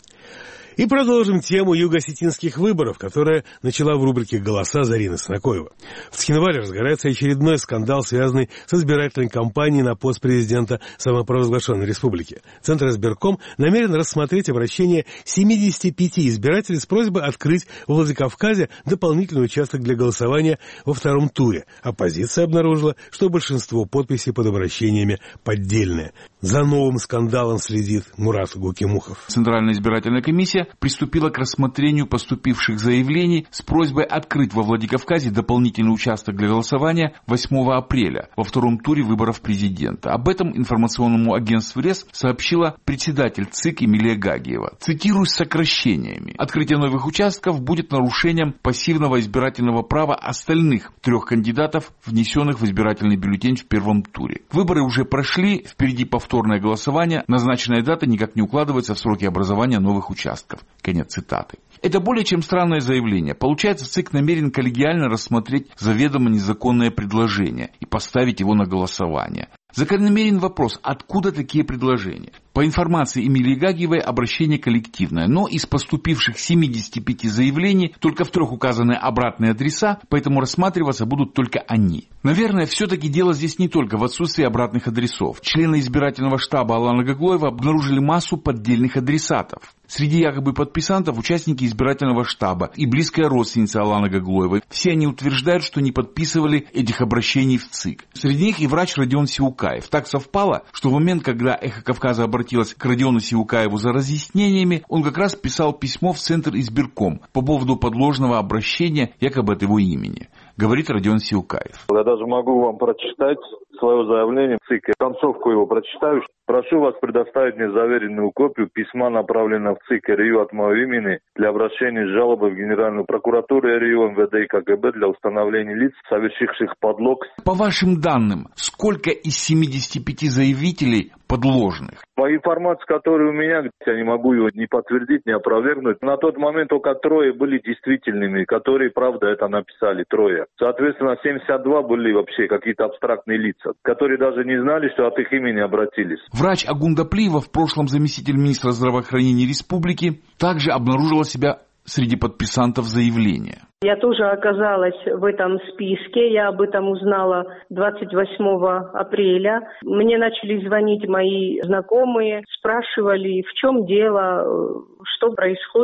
И продолжим тему юго-осетинских выборов, которая начала в рубрике «Голоса» Зарина Снакоева. В Цхинвале разгорается очередной скандал, связанный с избирательной кампанией на пост президента самопровозглашенной республики. Центр избирком намерен рассмотреть обращение семидесяти пяти избирателей с просьбой открыть в Владикавказе дополнительный участок для голосования во втором туре. Оппозиция обнаружила, что большинство подписей под обращениями поддельные. За новым скандалом следит Мурат Гукимухов. Центральная избирательная комиссия приступила к рассмотрению поступивших заявлений с просьбой открыть во Владикавказе дополнительный участок для голосования восьмого апреля во втором туре выборов президента. Об этом информационному агентству РЕС сообщила председатель ЦИК Эмилия Гагиева. Цитирую с сокращениями. Открытие новых участков будет нарушением пассивного избирательного права остальных трех кандидатов, внесенных в избирательный бюллетень в первом туре. Выборы уже прошли, впереди повторное голосование, назначенная дата никак не укладывается в сроки образования новых участков. Конец цитаты. Это более чем странное заявление. Получается, ЦИК намерен коллегиально рассмотреть заведомо незаконное предложение и поставить его на голосование. Закономерен вопрос, откуда такие предложения? По информации Эмилии Гагиевой, обращение коллективное, но из поступивших семидесяти пяти заявлений только в трех указаны обратные адреса, поэтому рассматриваться будут только они. Наверное, все-таки дело здесь не только в отсутствии обратных адресов. Члены избирательного штаба Алана Гаглоева обнаружили массу поддельных адресатов. Среди якобы подписантов участники избирательного штаба и близкая родственница Алана Гаглоевой. Все они утверждают, что не подписывали этих обращений в ЦИК. Среди них и врач Родион Сиукаев. Так совпало, что в момент, когда «Эхо Кавказа» обратилась к Родиону Сиукаеву за разъяснениями, он как раз писал письмо в Центр избирком по поводу подложного обращения якобы от его имени. Говорит Родион Сиукаев. Я даже могу вам прочитать свое заявление в ЦИК. Концовку его прочитаю. Прошу вас предоставить мне заверенную копию письма, направленного в ЦИК РИО от моего имени для обращения с жалобой в Генеральную прокуратуру РИО, МВД и КГБ для установления лиц, совершивших подлог. По вашим данным, сколько из семидесяти пяти заявителей подложных? По информации, которая у меня, я не могу его ни подтвердить, ни опровергнуть. На тот момент только трое были действительными, которые, правда, это написали, трое. Соответственно, семьдесят два были вообще какие-то абстрактные лица, которые даже не знали, что от их имени обратились. Врач Агунда Плиева, в прошлом заместитель министра здравоохранения республики, также обнаружила себя среди подписантов заявления. Я тоже оказалась в этом списке, я об этом узнала двадцать восьмого апреля. Мне начали звонить мои знакомые, спрашивали, в чем дело, что происходит.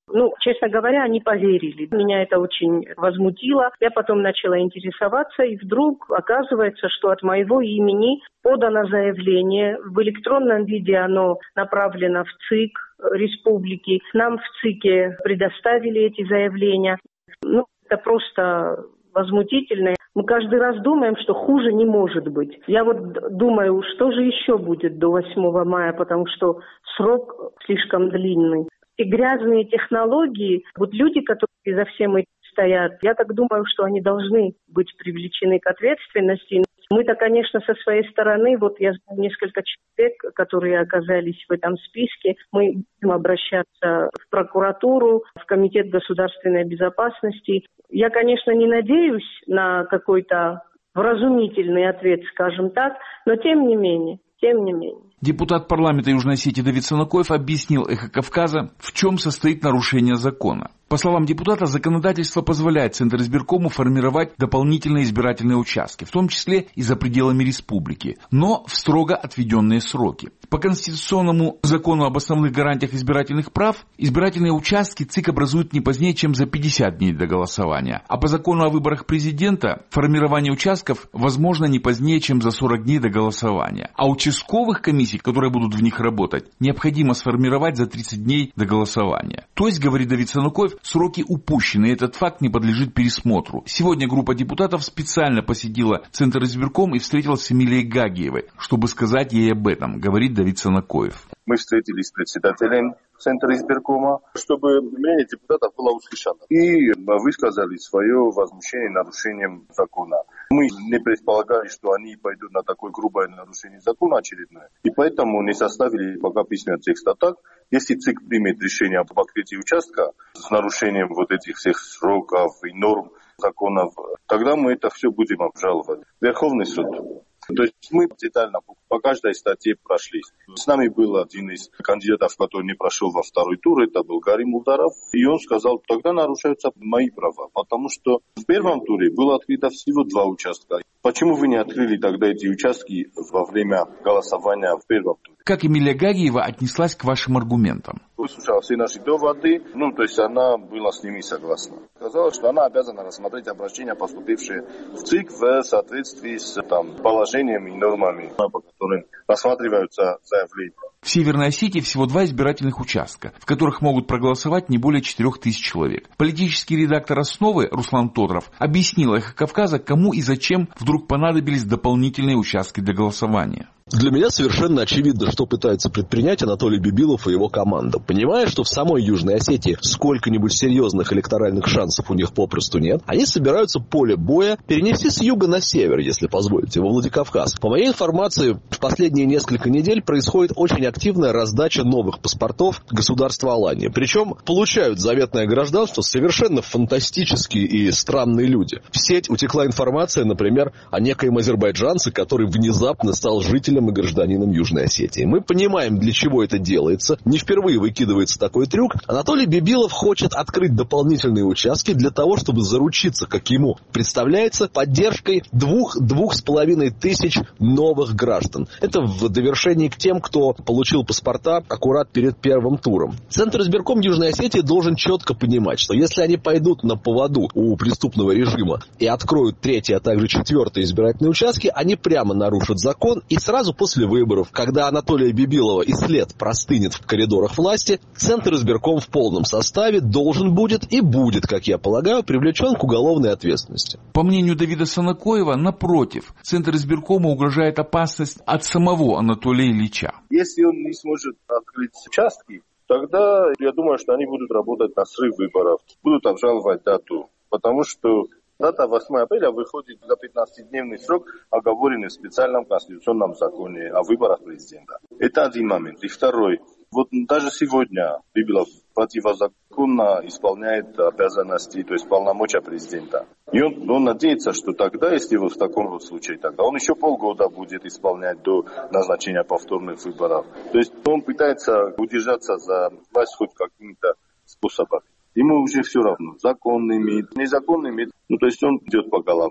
Ну, честно говоря, они поверили. Меня это очень возмутило. Я потом начала интересоваться, и вдруг оказывается, что от моего имени подано заявление. В электронном виде оно направлено в ЦИК республики. Нам в ЦИКе предоставили эти заявления. Ну, это просто возмутительно. Мы каждый раз думаем, что хуже не может быть. Я вот думаю, что же еще будет до восьмого мая, потому что срок слишком длинный. И грязные технологии, вот люди, которые за всем этим стоят, я так думаю, что они должны быть привлечены к ответственности. Мы-то, конечно, со своей стороны, вот я знаю несколько человек, которые оказались в этом списке, мы будем обращаться в прокуратуру, в Комитет государственной безопасности. Я, конечно, не надеюсь на какой-то вразумительный ответ, скажем так, но тем не менее, тем не менее. Депутат парламента Южной Осетии Давид Санакоев объяснил «Эхо Кавказа», в чем состоит нарушение закона. По словам депутата, законодательство позволяет Центризбиркому формировать дополнительные избирательные участки, в том числе и за пределами республики, но в строго отведенные сроки. По конституционному закону об основных гарантиях избирательных прав, избирательные участки ЦИК образует не позднее, чем за пятьдесят дней до голосования, а по закону о выборах президента формирование участков возможно не позднее, чем за сорок дней до голосования. А участковых комиссий, которые будут в них работать, необходимо сформировать за тридцать дней до голосования. То есть, говорит Давид Санакоев, сроки упущены, и этот факт не подлежит пересмотру. Сегодня группа депутатов специально посетила Центр избирком и встретилась с Эмилией Гагиевой, чтобы сказать ей об этом, говорит Давид Санакоев. Мы встретились с председателем Центра избиркома, чтобы мнение депутатов было услышано. И высказали свое возмущение нарушением закона. Мы не предполагали, что они пойдут на такое грубое нарушение закона очередное. И поэтому не составили пока письменный текст. А так, если ЦИК примет решение об покрытии участка с нарушением вот этих всех сроков и норм законов, тогда мы это все будем обжаловать. Верховный суд. То есть мы детально по каждой статье прошлись. С нами был один из кандидатов, который не прошел во второй тур, это был Гарри Мулдаров. И он сказал, тогда нарушаются мои права, потому что в первом туре было открыто всего два участка. Почему вы не открыли тогда эти участки во время голосования в первом туре? Как Эмилия Гагиева отнеслась к вашим аргументам? Выслушала все наши доводы, ну, то есть она была с ними согласна. Сказала, что она обязана рассмотреть обращения, поступившие в ЦИК в соответствии с там, положениями и нормами, по которым рассматриваются заявления. В Северной Осетии всего два избирательных участка, в которых могут проголосовать не более четырех тысяч человек. Политический редактор «Основы» Руслан Тодров объяснил «Эхо Кавказа», кому и зачем вдруг понадобились дополнительные участки для голосования. Для меня совершенно очевидно, что пытается предпринять Анатолий Бибилов и его команда. Понимая, что в самой Южной Осетии сколько-нибудь серьезных электоральных шансов у них попросту нет, они собираются поле боя перенести с юга на север, если позволите, во Владикавказ. По моей информации, в последние несколько недель происходит очень активная раздача новых паспортов государства Алании. Причем получают заветное гражданство совершенно фантастические и странные люди. В сеть утекла информация, например, о некоем азербайджанце, который внезапно стал жителем и гражданином Южной Осетии. Мы понимаем, для чего это делается. Не впервые выкидывается такой трюк. Анатолий Бибилов хочет открыть дополнительные участки для того, чтобы заручиться, как ему представляется, поддержкой двух-двух с половиной тысяч новых граждан. Это в довершении к тем, кто получил паспорта аккурат перед первым туром. Центр избирком Южной Осетии должен четко понимать, что если они пойдут на поводу у преступного режима и откроют третий, а также четвертый избирательные участки, они прямо нарушат закон, и сразу после выборов, когда Анатолия Бибилова и след простынет в коридорах власти, Центр избирком в полном составе должен будет и будет, как я полагаю, привлечен к уголовной ответственности. По мнению Давида Санакоева, напротив, Центр избиркома угрожает опасность от самого Анатолия Ильича. Если он не сможет открыть участки, тогда я думаю, что они будут работать на срыв выборов, будут обжаловать дату, потому что дата восьмого апреля выходит за пятнадцатидневный срок, оговоренный в специальном конституционном законе о выборах президента. Это один момент. И второй. Вот даже сегодня Бибилов противозаконно исполняет обязанности, то есть полномочия президента. И он, он надеется, что тогда, если вот в таком вот случае, тогда он еще полгода будет исполнять до назначения повторных выборов. То есть он пытается удержаться за власть хоть какими-то способами. Ему уже все равно, законными, незаконными, ну то есть он идет по головам.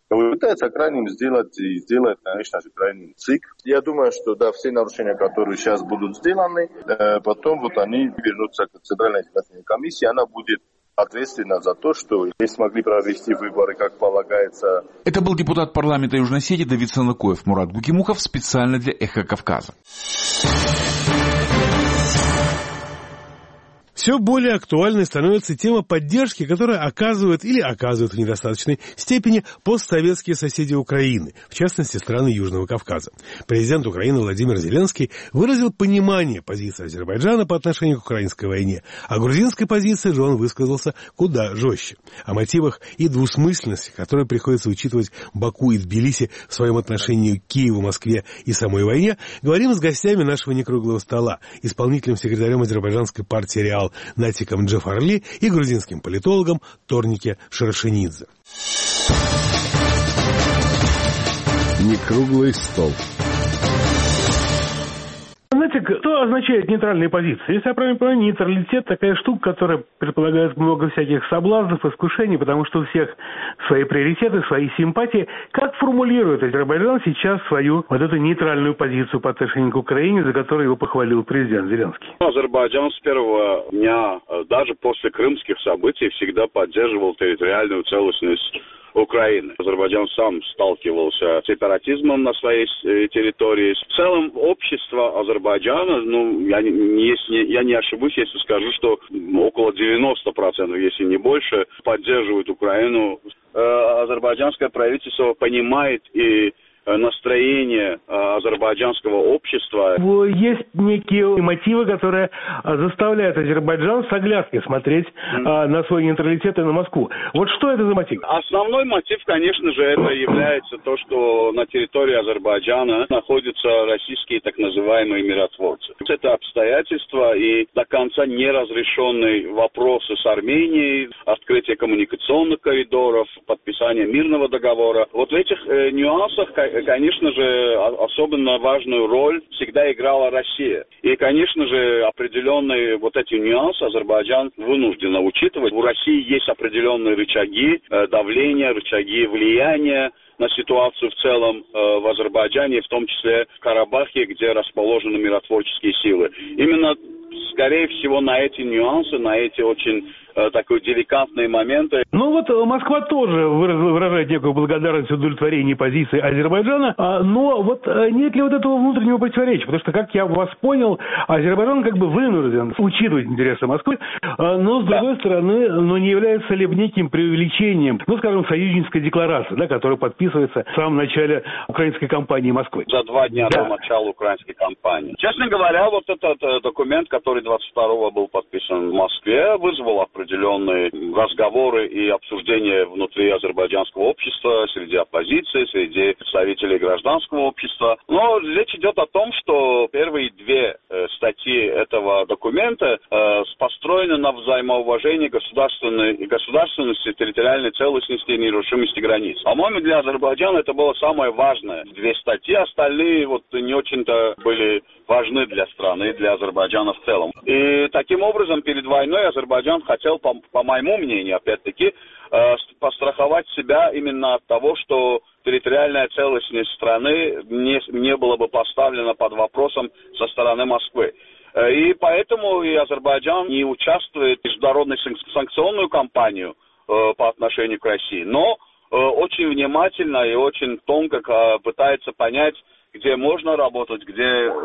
Пытается крайним сделать и сделать, конечно же, крайним ЦИК. Я думаю, что да, все нарушения, которые сейчас будут сделаны, э, потом вот они вернутся к Центральной избирательной комиссии, она будет ответственна за то, что не смогли провести выборы, как полагается. Это был депутат парламента Южной Осетии Давид Санлыкоев. Мурат Гукимухов специально для «Эхо Кавказа». Все более актуальной становится тема поддержки, которую оказывают или оказывают в недостаточной степени постсоветские соседи Украины, в частности, страны Южного Кавказа. Президент Украины Владимир Зеленский выразил понимание позиции Азербайджана по отношению к украинской войне, а грузинской позиции же он высказался куда жестче. О мотивах и двусмысленности, которые приходится учитывать Баку и Тбилиси в своем отношении к Киеву, Москве и самой войне, говорим с гостями нашего некруглого стола, исполнительным секретарем азербайджанской партии «Реал» Натиком Джафарли и грузинским политологом Торнике Шарашенидзе. Некруглый стол. Знаете, что означает нейтральная позиция? Если я правильно понимаю, нейтралитет такая штука, которая предполагает много всяких соблазнов, искушений, потому что у всех свои приоритеты, свои симпатии. Как формулирует Азербайджан сейчас свою вот эту нейтральную позицию по отношению к Украине, за которую его похвалил президент Зеленский? Азербайджан с первого дня, даже после крымских событий, всегда поддерживал территориальную целостность Украины. Азербайджан сам сталкивался с сепаратизмом на своей территории. В целом общество Азербайджана, ну, я не, если, я не ошибусь, если скажу, что около девяносто процентов, если не больше, поддерживают Украину. Азербайджанское правительство понимает и настроение азербайджанского общества. Есть некие мотивы, которые заставляют Азербайджан с оглядкой смотреть mm. на свой нейтралитет и на Москву. Вот что это за мотив? Основной мотив, конечно же, это является то, что на территории Азербайджана находятся российские так называемые миротворцы. Это обстоятельства и до конца неразрешенные вопросы с Арменией, открытие коммуникационных коридоров, подписание мирного договора. Вот в этих э, нюансах, конечно же, особенно важную роль всегда играла Россия. И, конечно же, определенные вот эти нюансы Азербайджан вынужден учитывать. У России есть определенные рычаги давления, рычаги влияния на ситуацию в целом э, в Азербайджане, в том числе в Карабахе, где расположены миротворческие силы. Именно, скорее всего, на эти нюансы, на эти очень э, такие деликатные моменты. Ну вот Москва тоже выражает некую благодарность и удовлетворение позиции Азербайджана, а, но вот нет ли вот этого внутреннего противоречия? Потому что, как я вас понял, Азербайджан как бы вынужден учитывать интересы Москвы, а, но, с другой да. стороны, ну, не является ли неким преувеличением, ну, скажем, союзнической декларации, да, которая подписывается в самом начале украинской кампании Москвы? За два дня да. до начала украинской кампании. Честно говоря, вот этот э, документ, который двадцать второго был подписан в Москве, вызвал определенные разговоры и обсуждения внутри азербайджанского общества, среди оппозиции, среди представителей гражданского общества. Но речь идет о том, что первые две э, статьи этого документа э, построены на взаимоуважении государственной, государственности, территориальной целостности и нерушимости границ. По-моему, для Азербайджана это было самое важное. Две статьи, остальные вот не очень-то были важны для страны, для Азербайджана в целом. И таким образом перед войной Азербайджан хотел, по, по моему мнению, опять-таки, э, постраховать себя именно от того, что территориальная целостность страны не, не была бы поставлена под вопросом со стороны Москвы. И поэтому и Азербайджан не участвует в международной санкционную кампанию э, по отношению к России, но э, очень внимательно и очень тонко э, пытается понять, где можно работать, где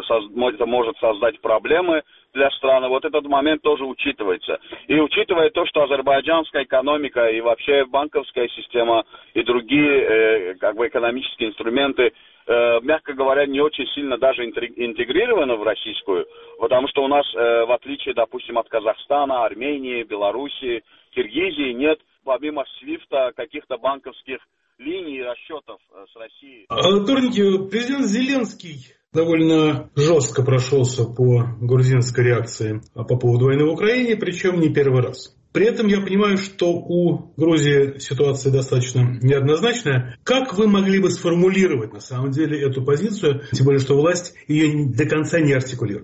это может создать проблемы для страны. Вот этот момент тоже учитывается. И учитывая то, что азербайджанская экономика и вообще банковская система и другие э, как бы экономические инструменты, э, мягко говоря, не очень сильно даже интегрированы в российскую, потому что у нас, э, в отличие, допустим, от Казахстана, Армении, Белоруссии, Киргизии, нет помимо свифта каких-то банковских линий расчетов с Россией. Торники, президент Зеленский довольно жестко прошелся по грузинской реакции по поводу войны в Украине, причем не первый раз. При этом я понимаю, что у Грузии ситуация достаточно неоднозначная. Как вы могли бы сформулировать на самом деле эту позицию, тем более, что власть ее до конца не артикулирует?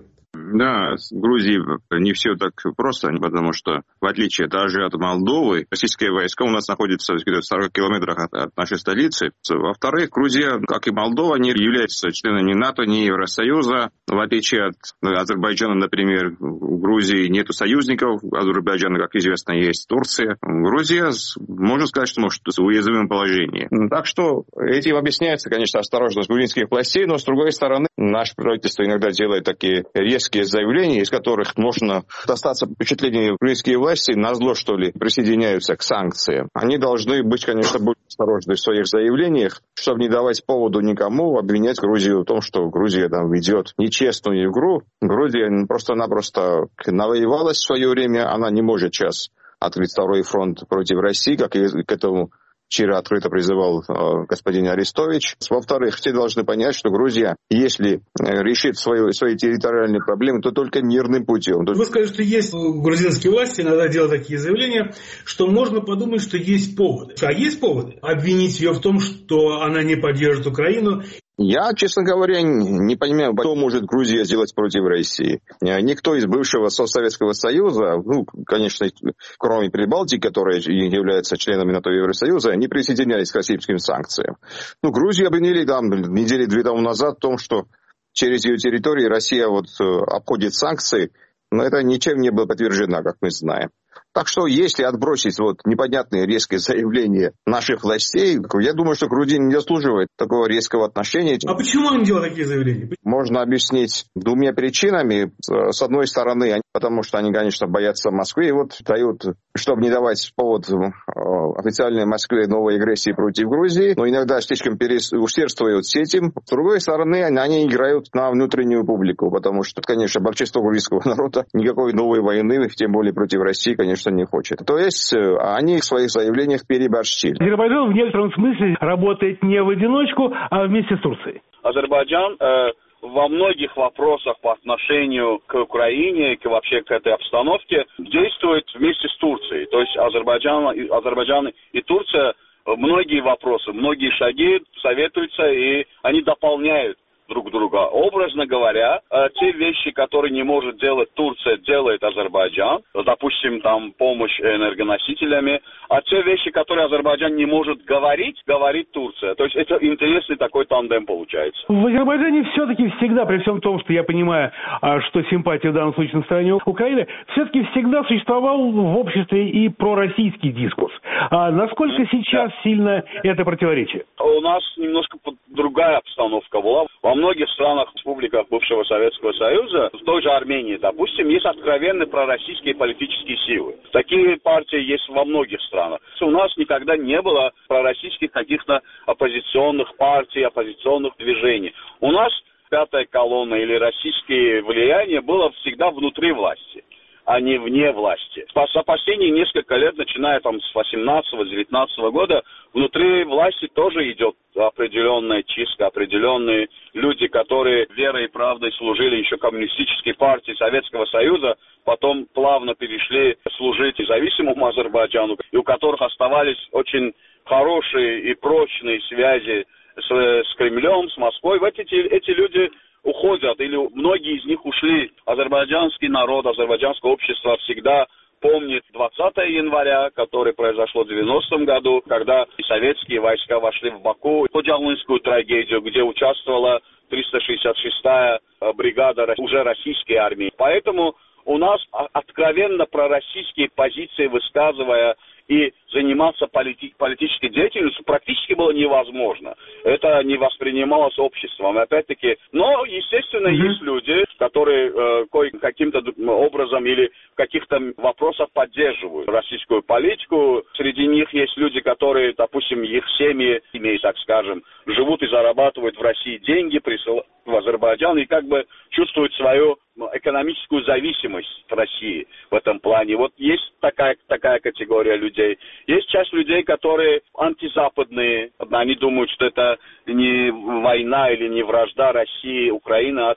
Да, с Грузией не все так просто, потому что, в отличие даже от Молдовы, российские войска у нас находятся в сорока километрах от, от нашей столицы. Во-вторых, Грузия, как и Молдова, не является членами НАТО, не Евросоюза. В отличие от Азербайджана, например, в Грузии нет союзников. Азербайджана, как известно, есть Турция. Грузия, можно сказать, что может в уязвимом положении. Так что этим объясняется, конечно, осторожность грузинских властей, но, с другой стороны, наше правительство иногда делает такие резкие заявления, из которых можно остаться впечатлением, грузинские власти назло, что ли, присоединяются к санкциям. Они должны быть, конечно, более осторожны в своих заявлениях, чтобы не давать поводу никому обвинять Грузию в том, что Грузия там ведет нечестную игру. Грузия просто-напросто навоевалась в свое время, она не может сейчас открыть второй фронт против России, как и к этому вчера открыто призывал э, господин Арестович. Во-вторых, все должны понять, что Грузия, если э, решит свою, свои территориальные проблемы, то только мирным путем. Вы скажете, что есть грузинские власти, иногда делают такие заявления, что можно подумать, что есть поводы. А есть поводы? Обвинить ее в том, что она не поддержит Украину. Я, честно говоря, не понимаю, что может Грузия сделать против России. Никто из бывшего Советского Союза, ну, конечно, кроме Прибалтики, которые являются членами НАТО и Евросоюза, не присоединялись к российским санкциям. Ну, Грузию обвинили там недели две тому назад в том, что через ее территорию Россия вот обходит санкции, но это ничем не было подтверждено, как мы знаем. Так что, если отбросить вот непонятные резкие заявления наших властей, я думаю, что Грузия не заслуживает такого резкого отношения. А почему они делают такие заявления? Можно объяснить двумя причинами. С одной стороны, потому что они, конечно, боятся Москвы, и вот дают, чтобы не давать повод официальной Москве новой агрессии против Грузии, но иногда слишком усердствуют с этим. С другой стороны, они играют на внутреннюю публику, потому что, конечно, большинство грузинского народа никакой новой войны, тем более против России, конечно, не хочет. То есть они в своих заявлениях переборщили. Азербайджан в некотором смысле работает не в одиночку, а вместе с Турцией. Азербайджан э, во многих вопросах по отношению к Украине, к, вообще к этой обстановке, действует вместе с Турцией. То есть Азербайджан, Азербайджан и Турция многие вопросы, многие шаги советуются, и они дополняют друг друга. Образно говоря, те вещи, которые не может делать Турция, делает Азербайджан, допустим, там помощь энергоносителями, а те вещи, которые Азербайджан не может говорить, говорит Турция. То есть это интересный такой тандем получается. В Азербайджане все-таки всегда, при всем том, что я понимаю, что симпатия в данном случае на стороне Украины, все-таки всегда существовал в обществе и пророссийский дискурс. А насколько mm-hmm. сейчас да. сильно это противоречие? У нас немножко другая обстановка была. Во многих странах, республиках бывшего Советского Союза, в той же Армении, допустим, есть откровенно пророссийские политические силы. Такие партии есть во многих странах. У нас никогда не было пророссийских каких-то оппозиционных партий, оппозиционных движений. У нас пятая колонна или российские влияния было всегда внутри власти, а не вне власти. За последние несколько лет, начиная там с восемнадцатого-девятнадцатого года, внутри власти тоже идет определенная чистка, определенные люди, которые верой и правдой служили еще коммунистической партии Советского Союза, потом плавно перешли служить независимому Азербайджану, и у которых оставались очень хорошие и прочные связи с, с Кремлем, с Москвой. Вот эти, эти люди уходят, или многие из них ушли. Азербайджанский народ, азербайджанское общество всегда помнит двадцатого января, которое произошло в девяностом году, когда советские войска вошли в Баку, Ходжалынскую трагедию, где участвовала триста шестьдесят шестая бригада уже российской армии. Поэтому у нас откровенно пророссийские позиции высказывая и заниматься полити- политической деятельностью практически было невозможно. Это не воспринималось обществом. Опять-таки, но, естественно, mm-hmm. есть люди, которые э, каким-то образом или в каких-то вопросах поддерживают российскую политику. Среди них есть люди, которые, допустим, их семьи, семьи, так скажем, живут и зарабатывают в России деньги, присылают в Азербайджан и как бы чувствуют свою экономическую зависимость от России в этом плане. Вот есть такая, такая категория людей. Есть часть людей, которые антизападные. Они думают, что это не война или не вражда России, Украины, а это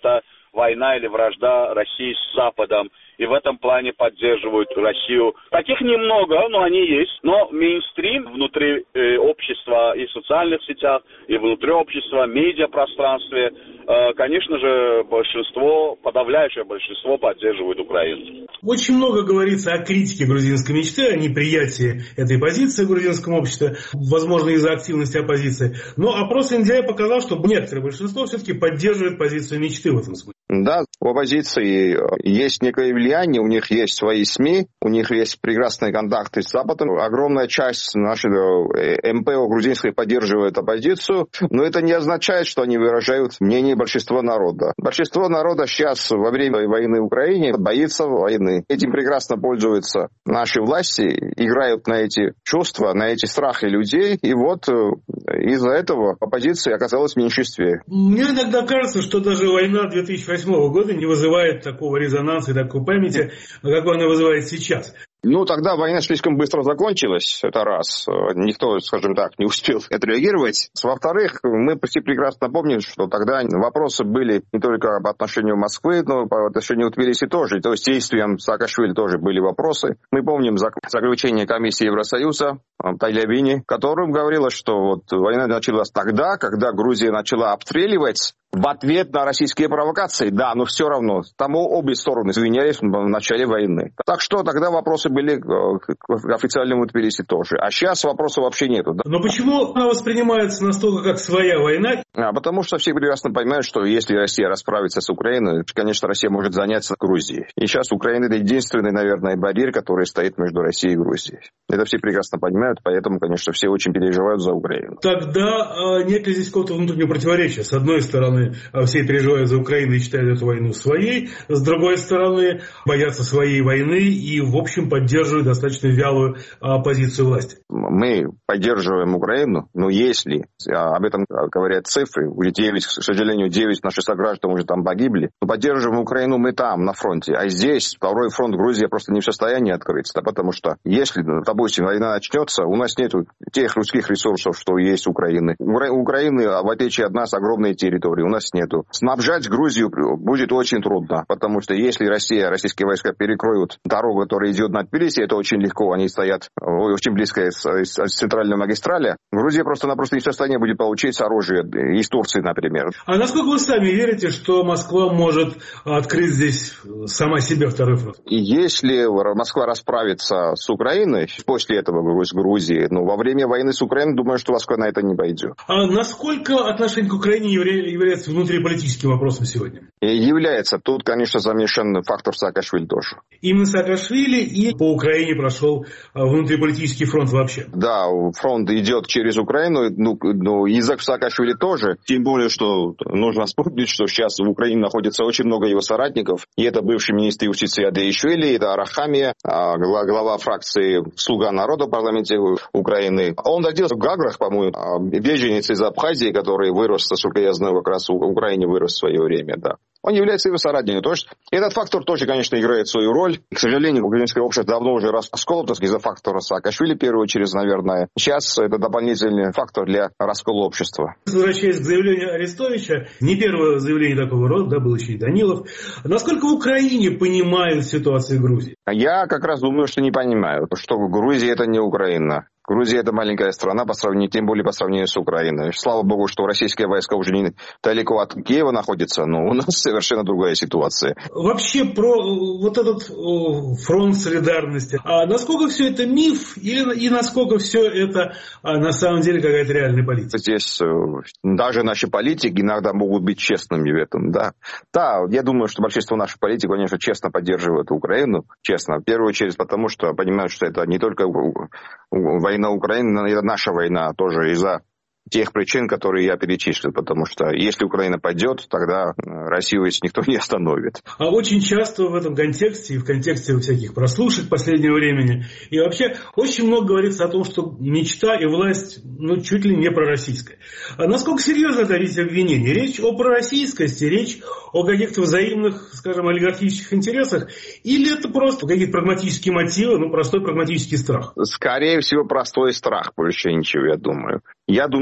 война или вражда России с Западом. И в этом плане поддерживают Россию. Таких немного, но они есть. Но мейнстрим внутри э, общества и в социальных сетях, и внутри общества, медиапространстве, э, конечно же, большинство, подавляющее большинство поддерживает Украину. Очень много говорится о критике грузинской мечты, о неприятии этой позиции в грузинском обществе, возможно, из-за активности оппозиции. Но опрос эн ди эй показал, что некоторое большинство все-таки поддерживает позицию мечты в этом смысле. Да, у оппозиции есть некое влияние, у них есть свои СМИ, у них есть прекрасные контакты с Западом. Огромная часть нашего эм пэ о грузинской поддерживает оппозицию, но это не означает, что они выражают мнение большинства народа. Большинство народа сейчас во время войны в Украине боится войны. Этим прекрасно пользуются наши власти, играют на эти чувства, на эти страхи людей, и вот из-за этого оппозиция оказалась в меньшинстве. Мне иногда кажется, что даже война две тысячи восьмого года не вызывает такого резонанса и такой памяти, как она вызывает сейчас. Ну, тогда война слишком быстро закончилась, это раз. Никто, скажем так, не успел отреагировать. Во-вторых, мы почти прекрасно помним, что тогда вопросы были не только по отношению Москвы, но по отношению Тбилиси тоже. То есть действиям Саакашвили тоже были вопросы. Мы помним заключение комиссии Евросоюза Тайлябини, в котором говорилось, что вот война началась тогда, когда Грузия начала обстреливать в ответ на российские провокации. Да, но все равно. Там обе стороны извинялись в начале войны. Так что тогда вопросы были к официальному Тбилиси тоже. А сейчас вопросов вообще нету. Да? Но почему она воспринимается настолько как своя война? А, потому что все прекрасно понимают, что если Россия расправится с Украиной, конечно, Россия может заняться Грузией. И сейчас Украина — это единственный, наверное, барьер, который стоит между Россией и Грузией. Это все прекрасно понимают, поэтому, конечно, все очень переживают за Украину. Тогда а, нет ли здесь какого-то внутреннего противоречия? С одной стороны, все переживают за Украину и считают эту войну своей. С другой стороны, боятся своей войны и, в общем, поддерживают достаточно вялую а, позицию власти. Мы поддерживаем Украину, но если, а, об этом говорят цифры, уже девять, к сожалению, девять наших сограждан уже там погибли, то поддерживаем Украину мы там, на фронте. А здесь, второй фронт Грузия просто не в состоянии открыться, да, потому что если, допустим, война начнется, у нас нет тех людских ресурсов, что есть у Украины. У Украины, в отличие от нас, огромные территории. У нас нету. Снабжать Грузию будет очень трудно, потому что если Россия, российские войска перекроют дорогу, которая идет на Тбилиси, это очень легко, они стоят очень близко от центральной магистрали. Грузия просто-напросто не в состоянии будет получить оружие из Турции, например. А насколько вы сами верите, что Москва может открыть здесь сама себе второй фронт? И если Москва расправится с Украиной, после этого с Грузией, ну, во время войны с Украиной, думаю, что Москва на это не пойдет. А насколько отношение к Украине является внутриполитическим вопросом сегодня? И является. Тут, конечно, замешан фактор Саакашвили тоже. Именно Саакашвили и по Украине прошел внутриполитический фронт вообще? Да, фронт идет через Украину, ну, ну язык Саакашвили тоже. Тем более, что нужно вспомнить, что сейчас в Украине находится очень много его соратников. И это бывший министр юстиции Адеишвили, это Арахамия, глава фракции «Слуга народа» в парламенте Украины. Он родился в Гаграх, по-моему, беженец из Абхазии, который вырос, насколько я знаю, как раз в Украине вырос в свое время, да. Он является его соратником. То есть этот фактор тоже, конечно, играет свою роль. К сожалению, украинское общество давно уже расколото из-за фактора Саакашвили, в первую очередь, наверное. Сейчас это дополнительный фактор для раскола общества. Возвращаясь к заявлению Арестовича, не первое заявление такого рода, да, был еще и Данилов. Насколько в Украине понимают ситуацию в Грузии? Я как раз думаю, что не понимаю, что Грузия — это не Украина. Грузия — это маленькая страна, по сравнению, тем более по сравнению с Украиной. Слава богу, что российские войска уже не далеко от Киева находятся, но у нас совершенно другая ситуация. Вообще про вот этот фронт солидарности. А насколько все это миф или, и насколько все это а, на самом деле какая-то реальная политика? Здесь даже наши политики иногда могут быть честными в этом, да. Да, я думаю, что большинство наших политиков, конечно, честно поддерживают Украину, честно. В первую очередь потому, что понимают, что это не только война Украины, но это наша война тоже из-за тех причин, которые я перечислил, потому что если Украина пойдет, тогда Россию ведь никто не остановит. А очень часто в этом контексте, и в контексте всяких прослушек последнего времени, и вообще очень много говорится о том, что мечта и власть, ну, чуть ли не пророссийская. А насколько серьезно это эти обвинения? Речь о пророссийскости, речь о каких-то взаимных, скажем, олигархических интересах, или это просто какие-то прагматические мотивы, ну, простой прагматический страх? Скорее всего, простой страх, больше ничего, я думаю. Я думаю,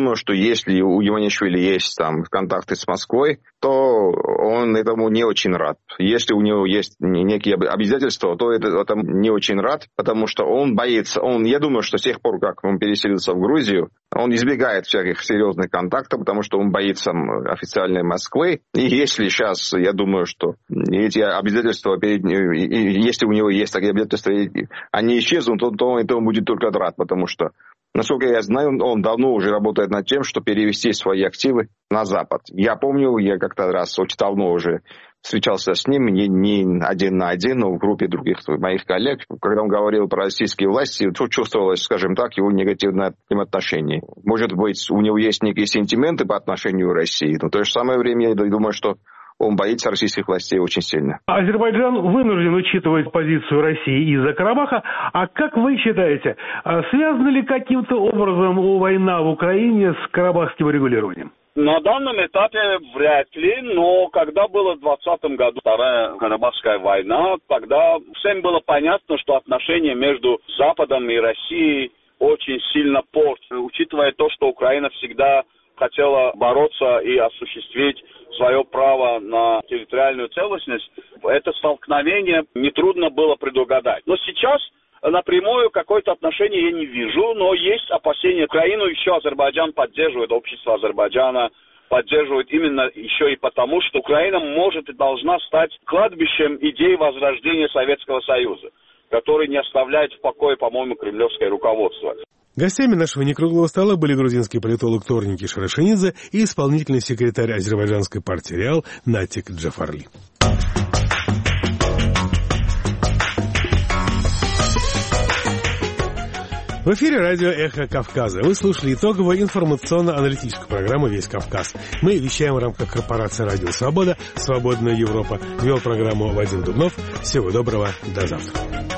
думаю, что если у Иванишвили есть там контакты с Москвой, то он этому не очень рад. Если у него есть некие обязательства, то это, это не очень рад, потому что он боится. Он, я думаю, что с тех пор, как он переселился в Грузию, он избегает всяких серьезных контактов, потому что он боится официальной Москвы. И если сейчас, я думаю, что эти обязательства, перед, если у него есть такие обязательства, они исчезнут, то, то он будет только рад, потому что, насколько я знаю, он давно уже работает над тем, чтобы перевести свои активы на Запад. Я помню, я как-то раз очень давно уже встречался с ним, не, не один на один, но в группе других моих коллег. Когда он говорил про российские власти, чувствовалось, скажем так, его негативное отношение. Может быть, у него есть некие сентименты по отношению к России, но в то же самое время я думаю, что он боится российских властей очень сильно. Азербайджан вынужден учитывать позицию России из-за Карабаха. А как вы считаете, связана ли каким-то образом война в Украине с карабахским регулированием? На данном этапе вряд ли, но когда была в двадцатом году Вторая Карабахская война, тогда всем было понятно, что отношения между Западом и Россией очень сильно портятся, учитывая то, что Украина всегда хотела бороться и осуществить свое право на территориальную целостность. Это столкновение нетрудно было предугадать. Но сейчас напрямую какое-то отношение я не вижу, но есть опасения. Украину еще Азербайджан поддерживает, общество Азербайджана поддерживает именно еще и потому, что Украина может и должна стать кладбищем идей возрождения Советского Союза, который не оставляет в покое, по-моему, кремлевское руководство. Гостями нашего некруглого стола были грузинский политолог Торники Шарашинидзе и исполнительный секретарь азербайджанской партии «Реал» Натик Джафарли. В эфире радио «Эхо Кавказа». Вы слушали итоговую информационно-аналитическую программу «Весь Кавказ». Мы вещаем в рамках корпорации «Радио Свобода», «Свободная Европа». Вел программу Вадим Дубнов. Всего доброго. До завтра.